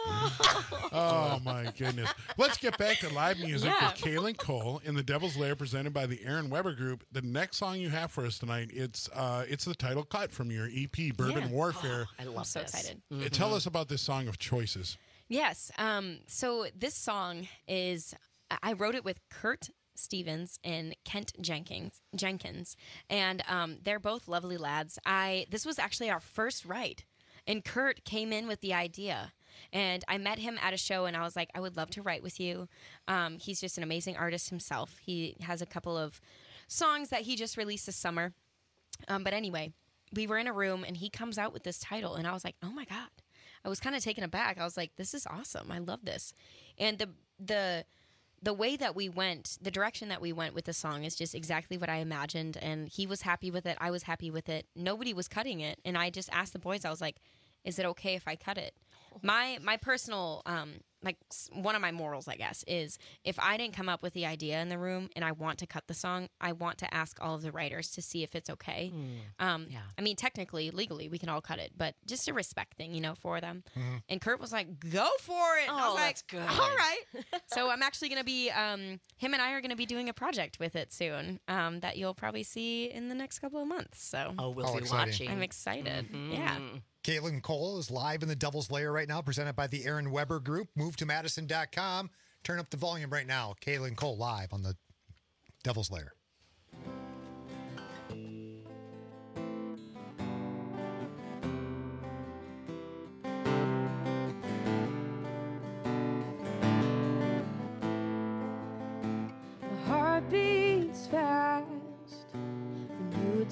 Oh my goodness. Let's get back to live music Yeah. with Kaylin Cole in the Devil's Lair presented by the Aaron Weber Group. The next song you have for us tonight, it's uh it's the title cut from your E P, Bourbon Yeah. Warfare. I love I'm so this. excited. Uh, Tell us about this song of choices. Yes. Um, so this song is, I wrote it with Kurt Stevens and Kent Jenkins. Jenkins, and um, they're both lovely lads. I this was actually our first write, and Kurt came in with the idea, and I met him at a show, and I was like, I would love to write with you. Um, he's just an amazing artist himself. He has a couple of songs that he just released this summer. Um, but anyway, we were in a room, and he comes out with this title, and I was like, oh my God. I was kind of taken aback. I was like, this is awesome. I love this. And the the the way that we went, the direction that we went with the song is just exactly what I imagined. And he was happy with it. I was happy with it. Nobody was cutting it. And I just asked the boys, I was like, is it okay if I cut it? My my personal, um, like s- one of my morals, I guess, is if I didn't come up with the idea in the room and I want to cut the song, I want to ask all of the writers to see if it's okay. Um, Yeah. I mean, technically, legally, we can all cut it, but just a respect thing, you know, for them. Mhm. And Kurt was like, go for it. And I Oh, was like, that's good. all right. So I'm actually going to be, um, him and I are going to be doing a project with it soon um, that you'll probably see in the next couple of months. So Oh, we'll Oh, be exciting. watching. I'm excited. Mhm. Yeah. Kaylin Cole is live in the Devil's Lair right now, presented by the Aaron Weber Group. Move to Madison dot com. Turn up the volume right now. Kaylin Cole live on the Devil's Lair.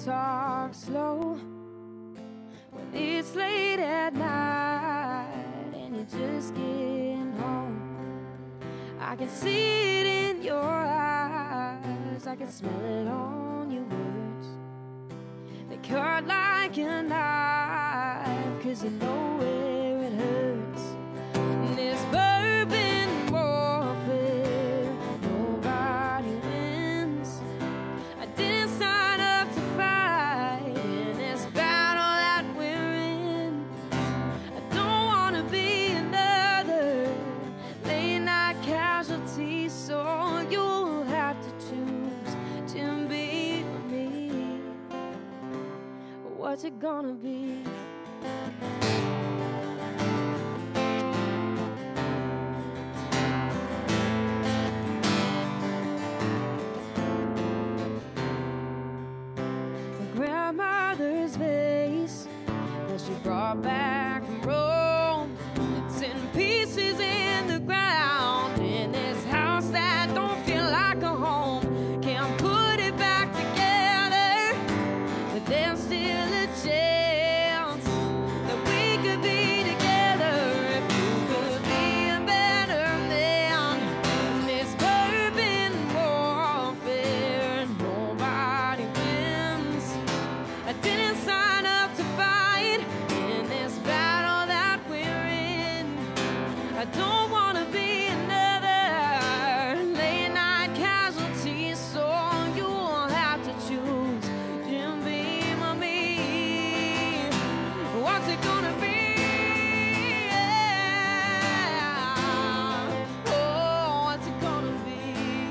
talk slow when it's late at night and you're just getting home. I can see it in your eyes, I can smell it on your words. They cut like a knife, cause you know where it hurts. And this bourbon warfare, nobody wins. I didn't sign up to fight in this battle that we're in. I don't wanna be another late night casualty, so you'll have to choose to be with me. What's it gonna be? Grandmother's vase that she brought back from Rome. It's in pieces in the ground in this house that don't feel like a home. Can't put it back together, but there's still a chance that we could be together if you could be a better man. This bourbon warfare, nobody wins. I didn't sign up to fight in this battle that we're in. I don't want to be another late night casualty, so you'll have to choose Jim Beam or me. What's it gonna be? Yeah. Oh, what's it gonna be?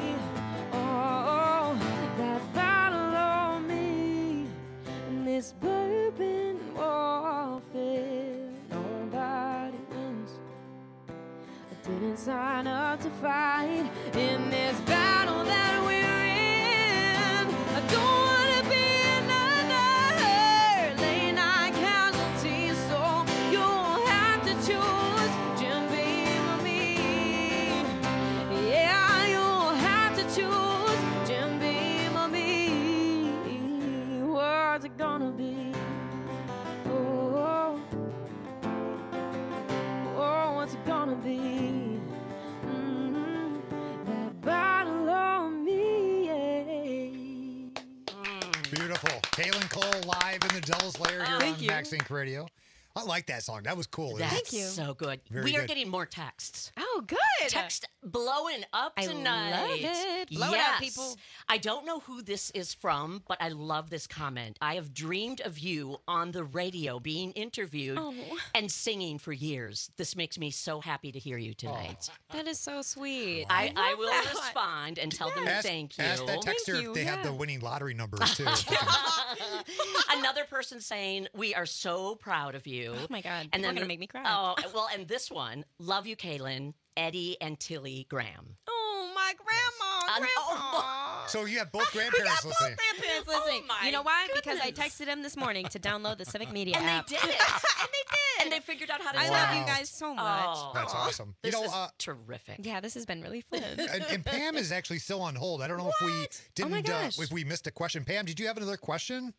Oh, that battle on me. And this bourbon warfare, nobody wins. I didn't sign up to fight in this battle that we're in. I don't wanna be another late night casualty, so you'll have to choose Jim Beam or me. Yeah, you'll have to choose Jim Beam or me. What's it gonna be? Oh, oh, what's it gonna be? Mm, that battle on me. Beautiful. Kaylin Cole live in the Devil's Lair here Thank on you. Max Inc Radio. I like that song. That was cool. It was- That's so good. Very we are good. getting more texts. Oh, good. Text blowing up I tonight. love it. Blow it yes. up, people. I don't know who this is from, but I love this comment. I have dreamed of you on the radio being interviewed Oh. and singing for years. This makes me so happy to hear you tonight. That is so sweet. I, I love will that. respond and tell them Ask, thank you. ask that texter Thank you, if they have yeah. the winning lottery numbers too. Another person saying, we are so proud of you. Oh my God. And You're then gonna the- make me cry. Oh, well, and this one, love you, Kaylin, Eddie and Tilly Graham. Oh, my grandma, Um, grandma. so you have both grandparents we got listening. both grandparents listening. Oh, my you know why? Because I goodness. texted them this morning to download the Civic Media And app. they did it. and they did. And they figured out how to I do love it. you guys so much. Oh, That's awesome. This you know, is uh, terrific. Yeah, this has been really fun. and, and Pam is actually still on hold. I don't know if we didn't, Oh my uh, gosh. if we missed a question. Pam, did you have another question?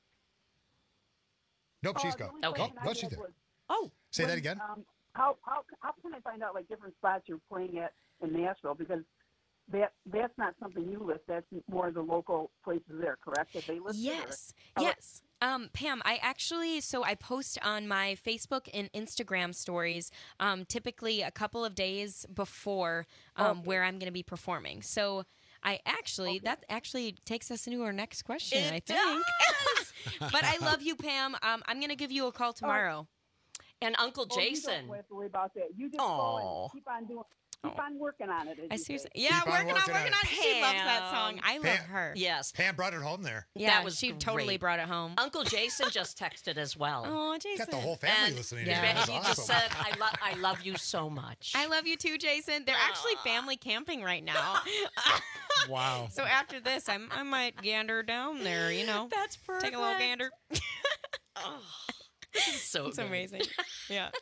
Nope, she's Uh, the gone. only Oh, question I oh, she's had there. was, Oh, Say that when, again. Um, how how how can I find out like different spots you're playing at in Nashville? Because that that's not something you list. That's more the local places there, correct? That they list. Yes. Or, Yes. Um, Pam, I actually, so I post on my Facebook and Instagram stories, um, typically a couple of days before um, Okay. where I'm going to be performing. So I actually, that actually takes us into our next question, It I think. But I love you, Pam. Um, I'm going to give you a call tomorrow. and Uncle Oh, you Jason. don't have to worry about that. You just Aw. go and keep on doing. Keep on working on it. as I you seriously, say. yeah, Keep on working on working working on on it. it. She loves that Pam. song. I love Pam. her. Yes. Pam brought it home there. Yeah, That was she totally great. brought it home. Uncle Jason just texted as well. Oh, Jason. Got the whole family And listening yeah. to you. That's he awesome. just said, I, lo- I love you so much. I love you too, Jason. They're actually family camping right now. Wow. So after this, I'm, I might gander down there, you know. That's perfect. Take a little gander. Oh, this is so It's good. amazing. Yeah.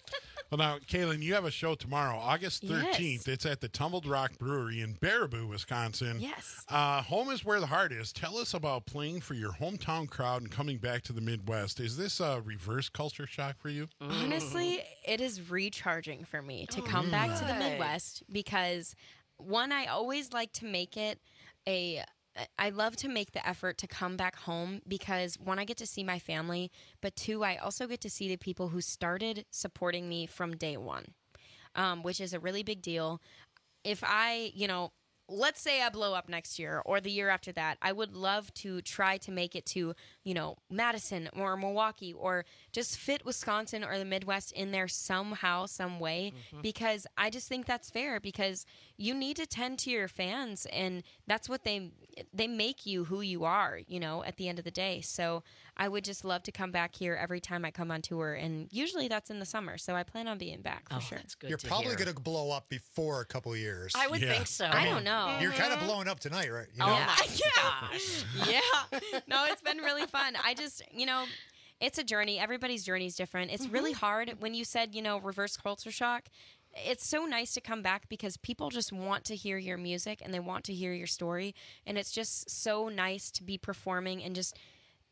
Well, now, Kaylin, you have a show tomorrow, August thirteenth. Yes. It's at the Tumbled Rock Brewery in Baraboo, Wisconsin. Yes. Uh, home is where the heart is. Tell us about playing for your hometown crowd and coming back to the Midwest. Is this a reverse culture shock for you? Honestly, it is recharging for me to come back to the Midwest because, one, I always like to make it a I love to make the effort to come back home because, one, I get to see my family, but two, I also get to see the people who started supporting me from day one, um, which is a really big deal. If I, you know, let's say I blow up next year or the year after that, I would love to try to make it to, you know, Madison or Milwaukee or just fit Wisconsin or the Midwest in there somehow, some way, mm-hmm. because I just think that's fair because you need to tend to your fans and that's what they, they make you who you are, you know, at the end of the day. So I would just love to come back here every time I come on tour. And usually that's in the summer. So I plan on being back for oh, sure. That's good You're to probably hear. going to blow up before a couple of years. I would Yeah. think so. I don't know. You're kind of blowing up tonight, right? You Oh know? my Yeah. gosh. Yeah. No, it's been really fun. I just, you know, it's a journey. Everybody's journey is different. It's really hard when you said, you know, reverse culture shock. It's so nice to come back because people just want to hear your music and they want to hear your story. And it's just so nice to be performing and just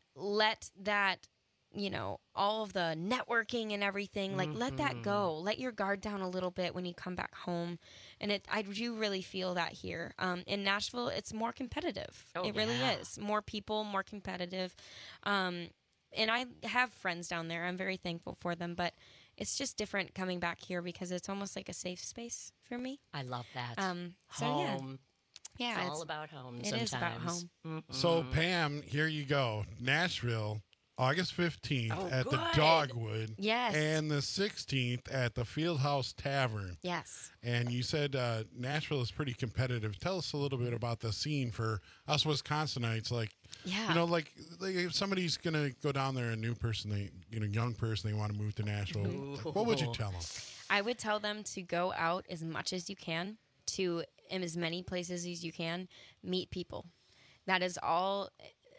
let that, you know, all of the networking and everything, like let that go. Let your guard down a little bit when you come back home. And it, I do really feel that here. Um, in Nashville, it's more competitive. Oh, it really yeah. is. More people, more competitive. Um, and I have friends down there. I'm very thankful for them. But it's just different coming back here because it's almost like a safe space for me. I love that. Um, so home. Yeah. Yeah. It's all about home It sometimes. is about home. Mm-mm. So, Pam, here you go. Nashville, August fifteenth Oh, at the good. Dogwood. Yes. And the sixteenth at the Fieldhouse Tavern. Yes. And you said uh, Nashville is pretty competitive. Tell us a little bit about the scene for us Wisconsinites. Like, Yeah. you know, like, like if somebody's going to go down there, a new person, they, you know, young person, they want to move to Nashville, Ooh. what would you tell them? I would tell them to go out as much as you can, to in as many places as you can, meet people. That is all.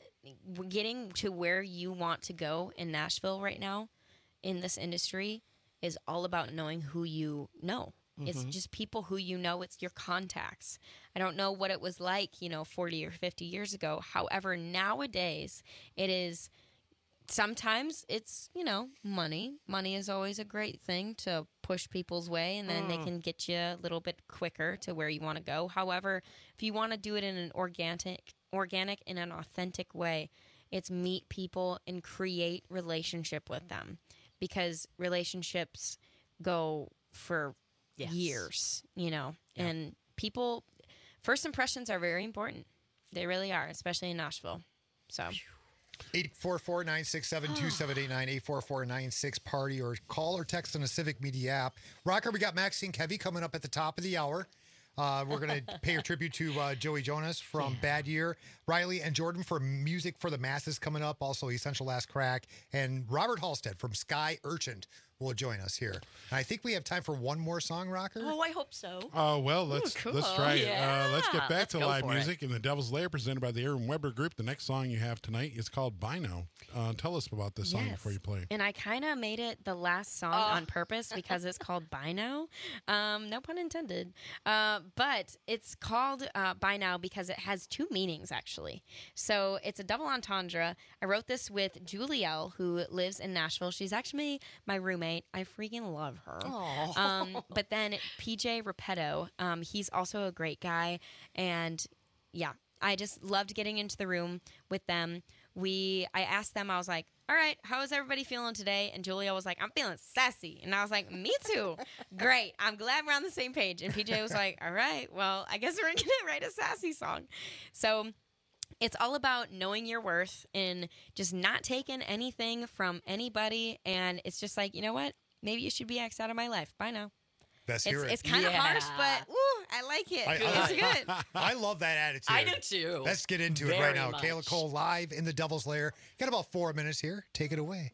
Getting to where you want to go in Nashville right now, in this industry, is all about knowing who you know. It's Mhm. just people who you know. It's your contacts. I don't know what it was like, you know, forty or fifty years ago. However, nowadays, it is... Sometimes it's, you know, money. Money is always a great thing to push people's way, and then they Mm. can get you a little bit quicker to where you want to go. However, if you want to do it in an organic, organic, in an authentic way, it's meet people and create relationship with them, because relationships go for Yes. years, you know, and people, first impressions are very important. They really are, especially in Nashville. So. eight four four, nine six seven, two seven eight nine, eight four four, nine six party, or call or text on the Civic Media app. Rocker, we got Maxine Kevy coming up at the top of the hour. Uh, we're going to pay a tribute to uh, Joey Jonas from yeah. Bad Year. Riley and Jordan for Music for the Masses coming up. Also, Essential Last Crack. And Robert Halstead from Sky Urchin will join us here. And I think we have time for one more song, Rocker. Oh, I hope so. Oh, uh, well, let's Ooh, cool. let's try it. Yeah. Uh, let's get back Let's to go live for music it. in the Devil's Lair, presented by the Aaron Weber Group. The next song you have tonight is called Bino. Uh, tell us about this song Yes. before you play. And I kind of made it the last song Oh. on purpose because it's called By Now. Um, no pun intended. Uh, but it's called uh, By Now because it has two meanings, actually. So it's a double entendre. I wrote this with Julielle, who lives in Nashville. She's actually my roommate. I freaking love her. Aw. Um, but then P J Repetto, um, he's also a great guy. And yeah, I just loved getting into the room with them. We, I asked them, I was like, all right, how is everybody feeling today? And Julia was like, I'm feeling sassy. And I was like, me too. Great. I'm glad we're on the same page. And P J was like, all right, well, I guess we're going to write a sassy song. So it's all about knowing your worth and just not taking anything from anybody. And it's just like, you know what? Maybe you should be X'd out of my life. Bye now. Let's It's, hear it. it's kind of Yeah. harsh, but woo, I like it. I, it's I, good. I love that attitude. I do too. Let's get into it Very right now. much. Kayla Cole live in the Devil's Lair. Got about four minutes here. Take it away.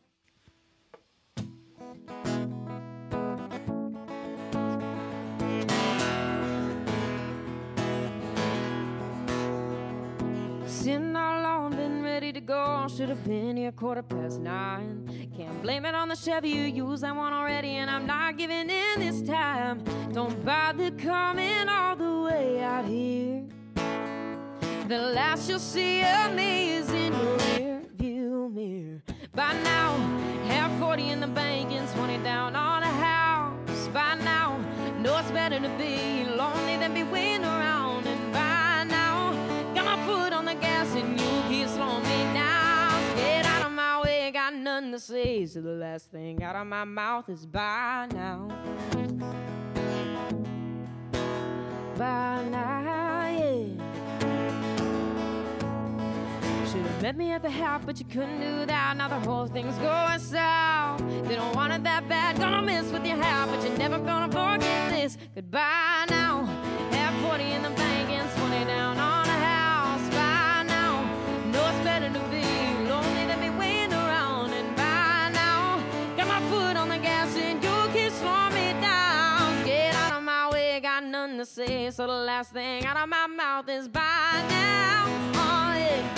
Sitting all alone, been ready to go. Should have been here quarter past nine. Can't blame it on the Chevy, you used that one already, and I'm not giving in this time. Don't bother coming all the way out here. The last you'll see of me is in your rear view mirror. By now, have forty in the bank and twenty down on a house. By now, know it's better to be lonely than be waiting around. And by now, got my foot on the gas and you keep slowing me down. So get out of my way, got nothing to say. So the last thing out of my mouth is bye now. Bye now, yeah. Should've met me at the house, but you couldn't do that. Now the whole thing's going south. They don't want it that bad, gonna miss with your hat, but you're never gonna forget this. Goodbye now. Have forty in the bank and twenty down on a house. Bye now. Know it's better to be lonely than be waiting around. And bye now. Got my foot on the gas and you keep slowing me down. Get out of my way, got nothing to say. So the last thing out of my mouth is bye now. Oh yeah.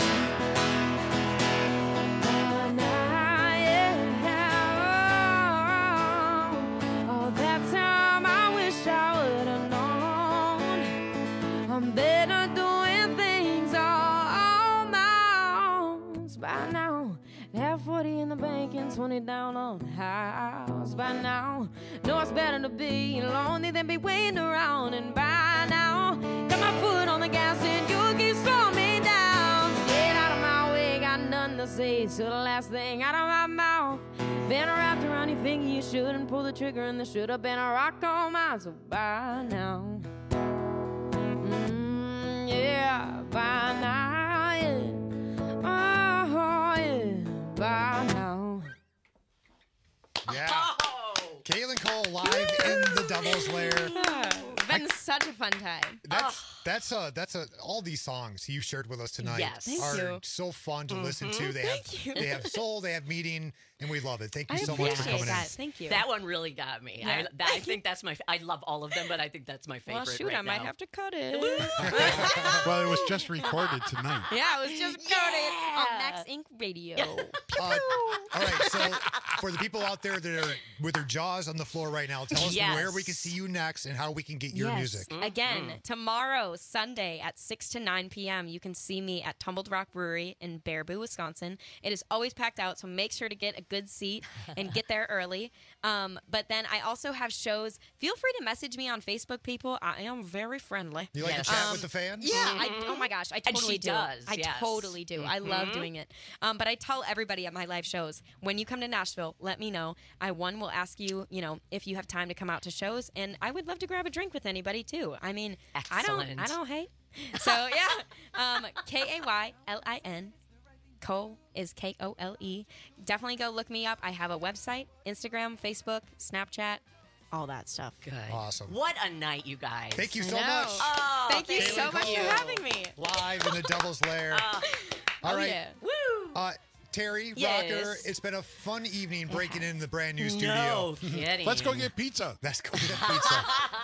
I'm better doing things all my own. By now, have forty in the bank and twenty down on the house. By now, know it's better to be lonely than be waiting around. And by now, got my foot on the gas and you keep slowing me down. So get out of my way, got nothing to say. So the last thing out of my mouth, been wrapped around your finger, you shouldn't pull the trigger, and there should have been a rock on mine. So bye now. Mm, yeah, bye now, yeah. Oh, yeah, bye now. Yeah. Kaylin Cole live in the Doubles Lair. Been such a fun time. That's that's a that's a all these songs you shared with us tonight Yes. Thank are you. so fun to Mhm. listen to. They have Thank you. they have soul, they have meaning, and we love it. Thank you I so much for appreciate coming that. in. Thank you. That one really got me. Yeah. I, that, I think that's my. I love all of them, but I think that's my favorite. Well, shoot, right I might now. have to cut it. Well, it was just recorded tonight. Yeah, it was just coded on Max Incorporated. Radio. Uh, all right, so for the people out there that are with their jaws on the floor right now, tell us Yes. where we can see you next and how we can get your Yes. music. Again, tomorrow, Sunday at six to nine p.m., you can see me at Tumbled Rock Brewery in Baraboo, Wisconsin. It is always packed out, so make sure to get a good seat and get there early. Um, but then I also have shows. Feel free to message me on Facebook, people. I am very friendly. You like Yes. to chat Um, with the fans? Yeah. I, oh, my gosh. I And totally she do. does, I yes. totally do. I love Mhm. doing it. Um, but I tell everybody at my live shows, when you come to Nashville, let me know. I, one, will ask you, you know, if you have time to come out to shows, and I would love to grab a drink with anybody, too. I mean, I don't, I Excellent. don't hate. So, yeah. Um, K A Y L I N. Cole is K O L E. Definitely go look me up. I have a website, Instagram, Facebook, Snapchat, all that stuff. Good. Awesome. What a night, you guys. Thank you so I know. much. Oh, Thank you Kaylin so much Cole. for having me. Live in the Devil's Lair. Uh, All Oh, right. yeah. Woo! Uh, Terry, Yes. Rocker, it's been a fun evening breaking in the brand new studio. No kidding. Let's go get pizza. Let's go get pizza.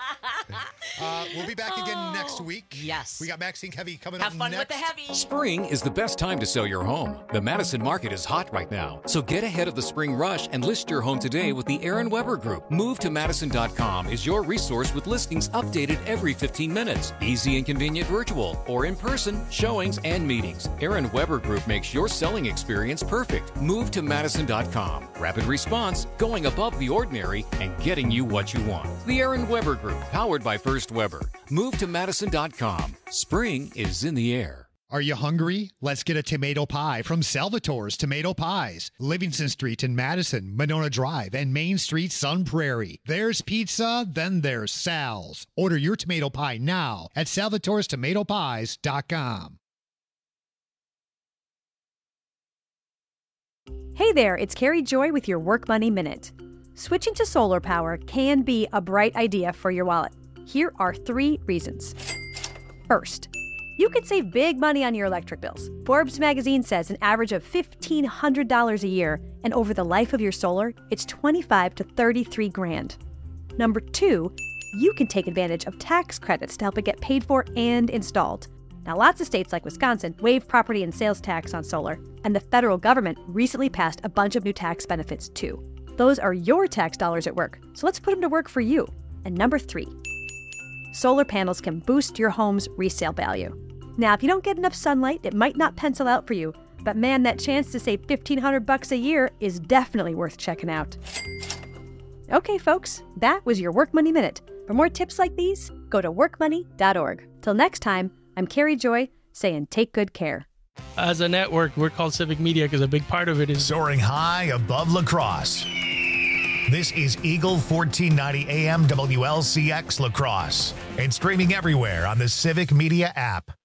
uh, we'll be back again next week. Yes. We got Maxine Heavy coming Have up fun next. with the heavy. Spring is the best time to sell your home. The Madison market is hot right now, so get ahead of the spring rush and list your home today with the Aaron Weber Group. Move to Madison dot com is your resource with listings updated every fifteen minutes. Easy and convenient virtual or in person showings and meetings. Aaron Weber Group makes your selling experience perfect. Move to Madison dot com. Rapid response, going above the ordinary, and getting you what you want. The Aaron Weber Group, powered by First Weber. Move to Madison dot com. Spring is in the air. Are you hungry? Let's get a tomato pie from Salvatore's Tomato Pies. Livingston Street in Madison, Monona Drive, and Main Street, Sun Prairie. There's pizza, then there's Sal's. Order your tomato pie now at salvatores tomato pies dot com. Hey there, it's Carrie Joy with your Work Money Minute. Switching to solar power can be a bright idea for your wallet. Here are three reasons. First, you could save big money on your electric bills. Forbes magazine says an average of fifteen hundred dollars a year, and over the life of your solar, it's twenty-five to thirty-three grand. Number two, you can take advantage of tax credits to help it get paid for and installed. Now, lots of states like Wisconsin waive property and sales tax on solar, and the federal government recently passed a bunch of new tax benefits too. Those are your tax dollars at work, so let's put them to work for you. And number three, solar panels can boost your home's resale value. Now, if you don't get enough sunlight, it might not pencil out for you, but man, that chance to save fifteen hundred bucks a year is definitely worth checking out. Okay, folks, that was your Work Money Minute. For more tips like these, go to work money dot org. Till next time, I'm Carrie Joy, saying take good care. As a network, we're called Civic Media because a big part of it is soaring high above La Crosse. This is Eagle fourteen ninety A M W L C X La Crosse and streaming everywhere on the Civic Media app.